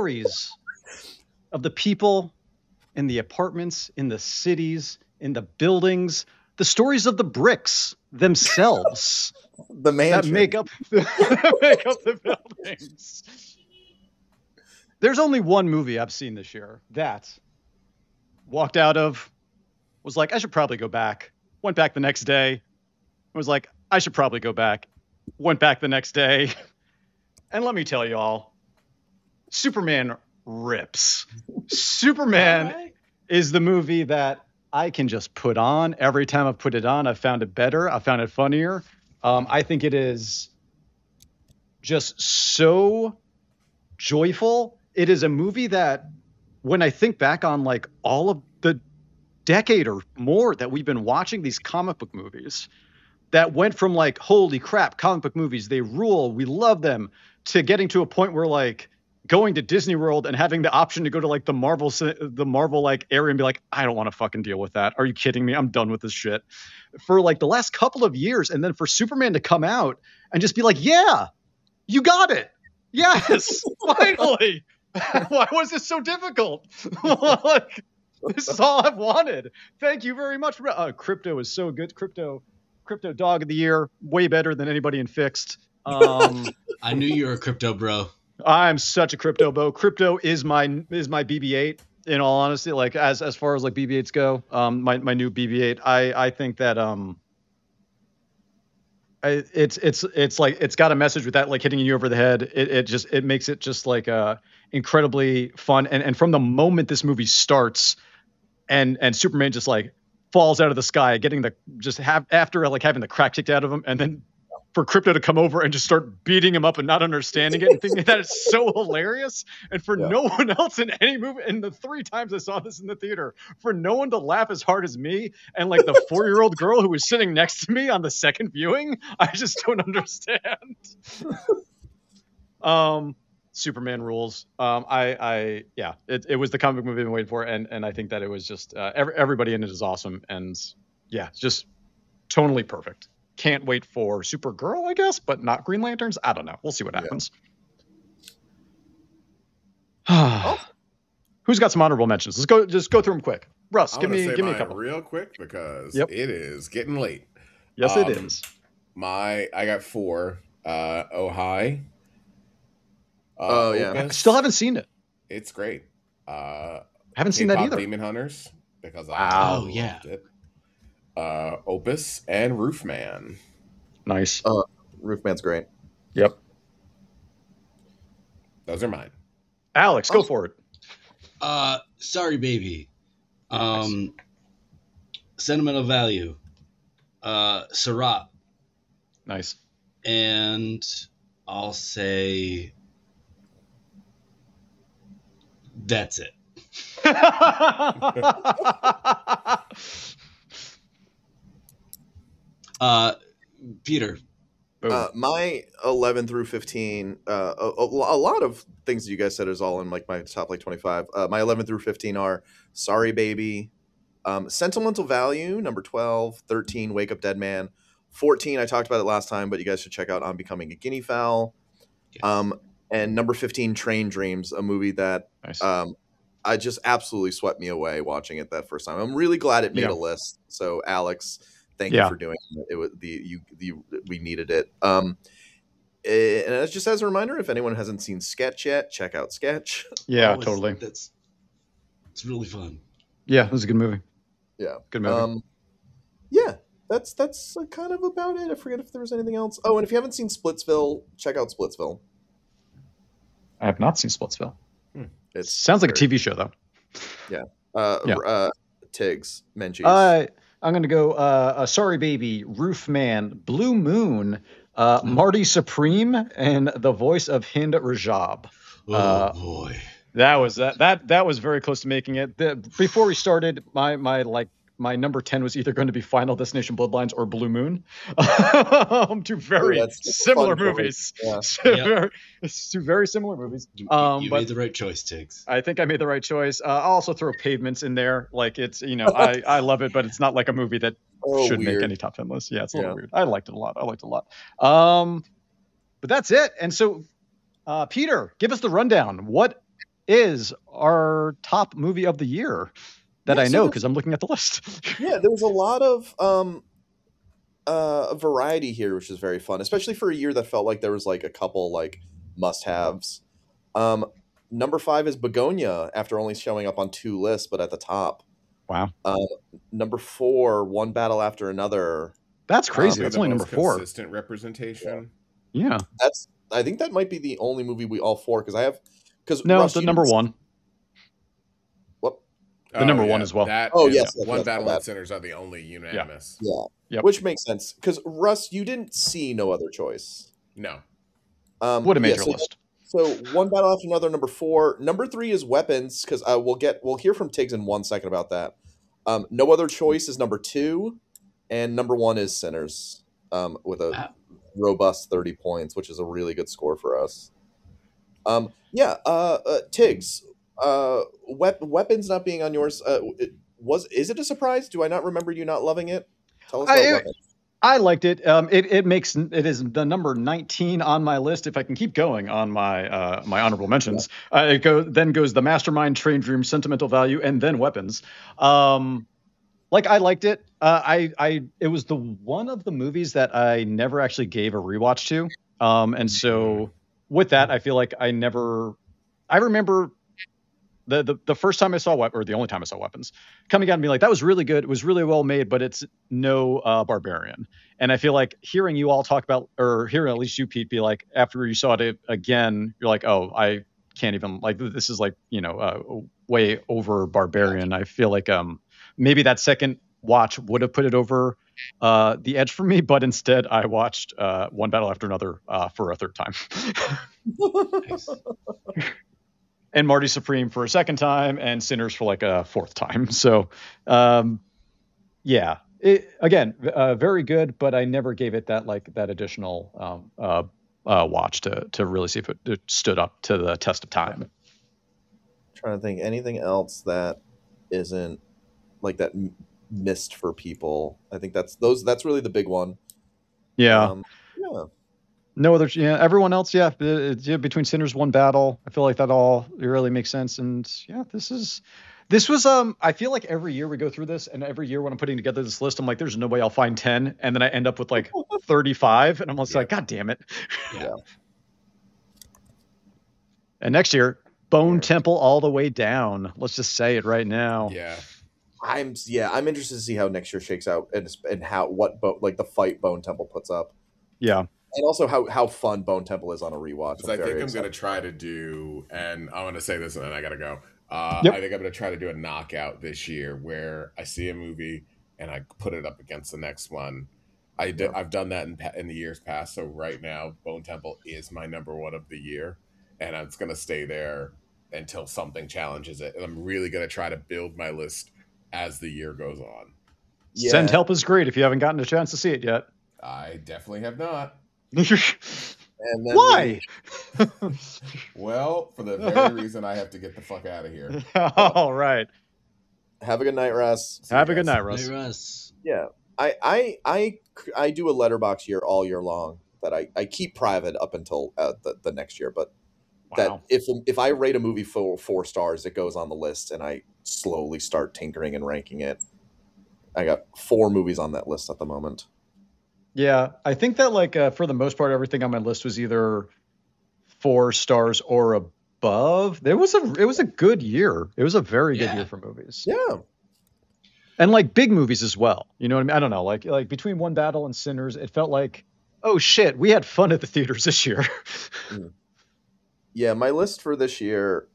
of the people in the apartments, in the cities, in the buildings, the stories of the bricks themselves the mansion that make up the buildings. There's only one movie I've seen this year that walked out of, was like, I should probably go back. Went back the next day. Was like, I should probably go back. Went back the next day. And let me tell you all, Superman rips. Superman is the movie that I can just put on. Every time I've put it on, I've found it better. I found it funnier. I think it is just so joyful. It is a movie that when I think back on like all of the decade or more that we've been watching these comic book movies that went from like, holy crap, comic book movies, they rule, we love them, to getting to a point where like going to Disney World and having the option to go to like the Marvel like area and be like, I don't want to fucking deal with that. Are you kidding me? I'm done with this shit. For like the last couple of years, and then for Superman to come out and just be like, yeah, you got it. Yes, finally. Why was this so difficult? Like, this is all I've wanted. Thank you very much. Crypto is so good. Crypto dog of the year, way better than anybody in Fixed. I knew you were a crypto bro. I'm such a crypto bro. Crypto is my BB-8. In all honesty, like as far as like BB-8s go, my new BB-8, I think that it's like it's got a message with that like hitting you over the head. It makes it just like incredibly fun. And from the moment this movie starts, and Superman just like falls out of the sky, getting after like having the crap kicked out of him, and then for Crypto to come over and just start beating him up and not understanding it and thinking that it's so hilarious, and for no one else in any movie, and the 3 times I saw this in the theater, for no one to laugh as hard as me and like the 4-year-old girl who was sitting next to me on the second viewing, I just don't understand. Superman rules. It was the comic book movie I've been waiting for, and I think that it was just everybody in it is awesome, and yeah, just tonally perfect. can't wait for Supergirl, I guess, but not Green Lanterns. I don't know. We'll see what happens. Who's got some honorable mentions? Let's go. Just go through them quick. Russ, give me a couple real quick because Yep. it is getting late. Yes, it is. I got 4. Ojai. Oh, yeah. I Opus. still haven't seen it. It's great. Haven't seen that K-pop either. Demon Hunters because Wow. I Oh, yeah. loved it. Opus and Roofman. Nice. Roofman's great. Yep. Those are mine. Alex, go for it. Sorry, Baby. Sentimental Value. Sarat. Nice. And I'll say that's it. Peter. Boom. My 11 through 15, a lot of things that you guys said is all in like my top like 25. My 11 through 15 are Sorry Baby, Sentimental Value, number 12, 13, Wake Up Dead Man, 14, I talked about it last time, but you guys should check out On Becoming a Guinea Fowl. Yes. And number 15, Train Dreams, a movie that Nice. I just absolutely swept me away watching it that first time. I'm really glad it made Yeah. a list. So Alex, thank Yeah. you for doing it. It was we needed it. And it's just as a reminder, if anyone hasn't seen Sketch yet, check out Sketch. Yeah, Oh, totally. It's really fun. Yeah, it was a good movie. Yeah. Good movie. Yeah, that's kind of about it. I forget if there was anything else. Oh, and if you haven't seen Splitsville, check out Splitsville. I have not seen Splitsville. It Sounds like a TV show, though. Tiggs, Menchie's. I'm going to go Sorry Baby, Roofman, Blue Moon, Marty Supreme, and the voice of Hind Rajab. Oh boy. That was very close to making it. Before we started, my number 10 was either going to be Final Destination Bloodlines or Blue Moon. Two very that's a similar fun choice. movies. Yeah. Two very similar movies. You But made the right choice, Tiggs. I think I made the right choice. I'll also throw Pavements in there. Like it's, I love it, but it's not like a movie that should make weird. any top 10 list. Yeah, it's a little Yeah. weird. I liked it a lot. But that's it. And so, Peter, give us the rundown. What is our top movie of the year that Yeah, I so know the- because I'm looking at the list? Yeah, there was a lot of variety here, which is very fun, especially for a year that felt like there was like a couple like must-haves. Number 5 is Begonia, after only showing up on 2 lists, but at the top. Wow. Number 4, One Battle After Another. That's crazy. Probably That's the only number most 4. Consistent representation. Yeah. I think that might be the only movie we all 4 because No, Russ, the you number didn't- 1. What? The number 1 as well. That Oh, and yes, One yes, Battle my and bad. Sinners are the only unanimous. Yeah, Yep. which makes sense because Russ, you didn't see No Other Choice. No. Would have made yeah, your so- list. So One Battle After Another, number 4. Number 3 is Weapons, because we'll hear from Tiggs in 1 second about that. No Other Choice is number 2, and number 1 is Sinners, with a Wow. robust 30 points, which is a really good score for us. Tiggs, Weapons not being on yours, is it a surprise? Do I not remember you not loving it? Tell us about Weapons. I liked it. It is the number 19 on my list. If I can keep going on my my honorable mentions, then goes The Mastermind, Train Dream, Sentimental Value, and then Weapons. I liked it. It was the one of the movies that I never actually gave a rewatch to. And so with that, I feel like I remember the first time I saw or the only time I saw Weapons coming out and being like, that was really good. It was really well made, but it's no Barbarian. And I feel like hearing you all talk about, or hearing at least you, Pete, be like, after you saw it again, you're like, oh, I can't even, like, this is like, way over Barbarian. I feel like maybe that second watch would have put it over the edge for me, but instead I watched One Battle After Another for a third time. Nice. And Marty Supreme for a second time, and Sinners for like a fourth time. So, yeah, very good, but I never gave it that additional watch to really see if it stood up to the test of time. Trying to think anything else that isn't like that missed for people. I think that's really the big one. Yeah. Yeah. No other. Yeah. Everyone else. Yeah. Between Sinners, One Battle. I feel like that all really makes sense. And yeah, this was. I feel like every year we go through this, and every year when I'm putting together this list, I'm like, there's no way I'll find 10, and then I end up with like 35, and I'm just like, God damn it. Yeah. And next year, Bone Temple all the way down. Let's just say it right now. Yeah. I'm interested to see how next year shakes out and how the fight Bone Temple puts up. Yeah. And also how fun Bone Temple is on a rewatch. I think I'm going to try to do, and I want to say this and then I got to go. I think I'm going to try to do a knockout this year where I see a movie and I put it up against the next one. I've done that in the years past. So right now, Bone Temple is my number one of the year. And it's going to stay there until something challenges it. And I'm really going to try to build my list as the year goes on. Yeah. Send Help is great if you haven't gotten a chance to see it yet. I definitely have not. And then Why? Well, for the very reason I have to get the fuck out of here. All right. Have a good night, Russ. Have a good night, Russ. Hey, Russ. Yeah. I do a letterbox year all year long that I keep private up until the next year, but Wow. that if I rate a movie for 4 stars, it goes on the list, and I slowly start tinkering and ranking it. I got 4 movies on that list at the moment. Yeah, I think that for the most part, everything on my list was either 4 stars or above. It was a good year. It was a very good year for movies. Yeah. And like big movies as well. You know what I mean? I don't know. Like between One Battle and Sinners, it felt like, oh shit, we had fun at the theaters this year. Yeah, my list for this year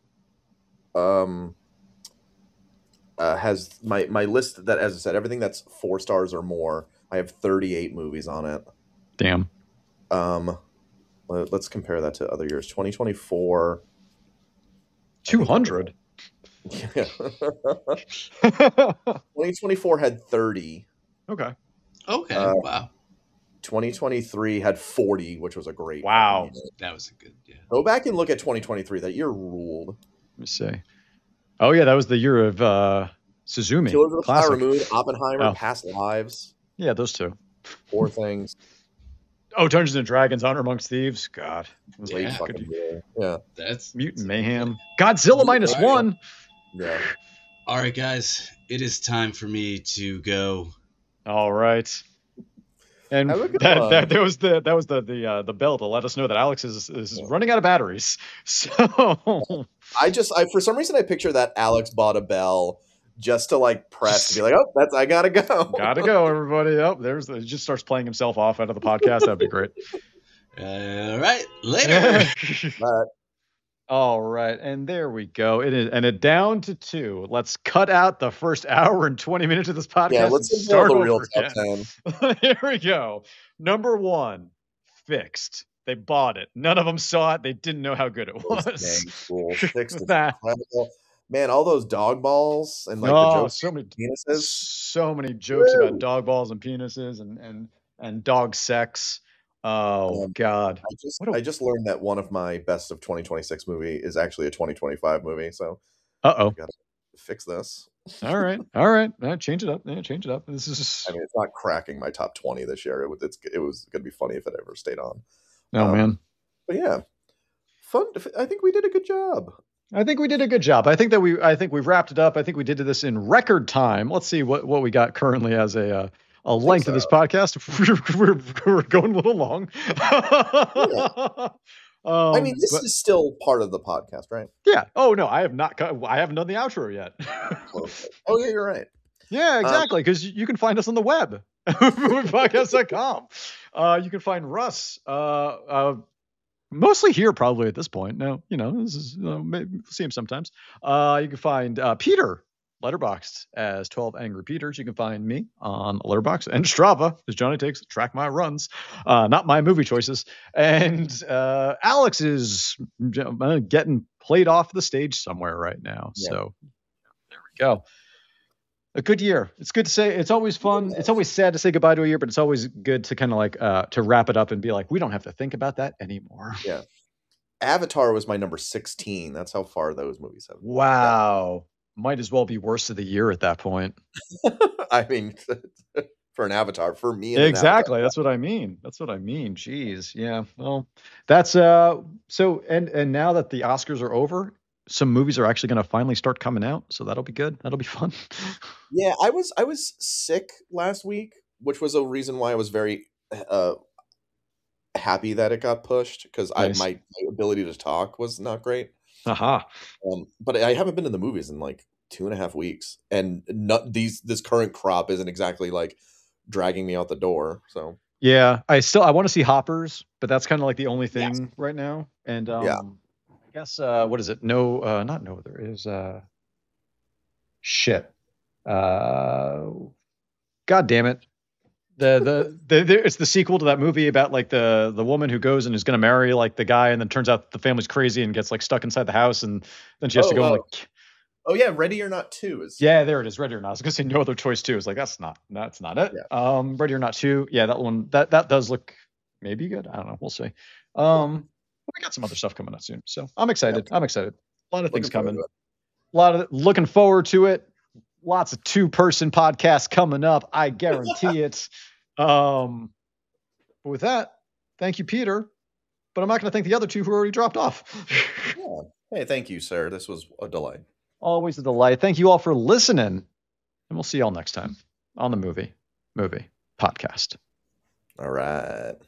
has my list that, as I said, everything that's 4 stars or more. I have 38 movies on it. Damn. Let's compare that to other years. 2024. 200. Yeah. 2024 had 30. Okay. Okay. Wow. 2023 had 40, which was a great. Wow. year. That was a good. Yeah. Go back and look at 2023. That year ruled. Let me see. Oh yeah, that was the year of Suzumi. Killers of the Classic. Flower Moon, Oppenheimer, Oh. Past Lives, Yeah, those two. 4 Things. Oh, Dungeons and Dragons, Honor Amongst Thieves. God, it was Late like fucking good. year. Yeah. That's Mutant Mayhem. Godzilla -1. Yeah. all right, guys. It is time for me to go. All right. And Have a good that one. was the bell to let us know that Alex is running out of batteries. So I for some reason I picture that Alex bought a bell just to like press to be like, oh, I gotta go. gotta go, everybody. Oh, he just starts playing himself off out of the podcast. That'd be great. All right. Later. But All right, and there we go. It is, and it down to 2. Let's cut out the first hour and 20 minutes of this podcast. yeah, let's and start start the real over top again. 10. Here we go. Number 1, Fixed. They bought it. None of them saw it. They didn't know how good it was. Dang cool. Fixed is That- incredible. Man, all those dog balls and like the Oh, jokes so many penises. so many jokes Woo. about dog balls and penises and dog sex. Oh God. I just learned that one of my best of 2026 movie is actually a 2025 movie, so Uh-oh. gotta fix this. All right. Change it up. Yeah, change it up. This is I mean, it's not cracking my top 20 this year. It was gonna be funny if it ever stayed on. man. But yeah, fun. I think we did a good job. I think we did a good job. I think we wrapped it up. I think we did this in record time. Let's see what we got currently as a length of this podcast. We're going a little long. I mean, this is still part of the podcast, right? Yeah. Oh no, I haven't done the outro yet. Oh yeah, you're right. Yeah, exactly. Because you can find us on the web, movieepodcast.com. You can find Russ mostly here probably at this point. Now, this is maybe we'll see him sometimes. You can find Peter Letterboxd as 12 Angry Peters. You can find me on Letterboxd and Strava as Johnny takes track my runs, not my movie choices. And Alex is getting played off the stage somewhere right now. Yeah. So there we go. A good year. It's good to say. It's always fun. It's always sad to say goodbye to a year, but it's always good to kind of like to wrap it up and be like, we don't have to think about that anymore. Yeah. Avatar was my number 16. That's how far those movies have. Wow. Might as well be worst of the year at that point. I mean, for an Avatar for me. And Exactly. That's what I mean. Jeez. Yeah. Well, that's so and now that the Oscars are over, some movies are actually going to finally start coming out, so that'll be good. That'll be fun. Yeah, I was sick last week, which was a reason why I was very happy that it got pushed because Nice. my ability to talk was not great. Aha. But I haven't been in the movies in like 2.5 weeks, and this current crop isn't exactly like dragging me out the door. So Yeah, I want to see Hoppers, but that's kind of like the only thing Yes. right now. And Yeah. I guess what is it? No, not no. There is shit. God damn it. It's the sequel to that movie about like the woman who goes and is going to marry like the guy, and then turns out the family's crazy and gets like stuck inside the house, and then she has to go and like. Oh yeah, Ready or Not 2 is. Yeah, there it is. Ready or Not. I was gonna say No Other Choice 2. It's like that's not it. Yeah. Ready or Not 2. Yeah, that one that does look maybe good. I don't know. We'll see. We got some other stuff coming up soon, so I'm excited. I'm excited. A lot of things Looking forward coming. to it. A lot of looking forward to it. Lots of 2-person podcasts coming up. I guarantee it. But with that, thank you, Peter. But I'm not going to thank the other two who already dropped off. Yeah. Hey, thank you, sir. This was a delight. Always a delight. Thank you all for listening, and we'll see y'all next time on the Movie Podcast. All right.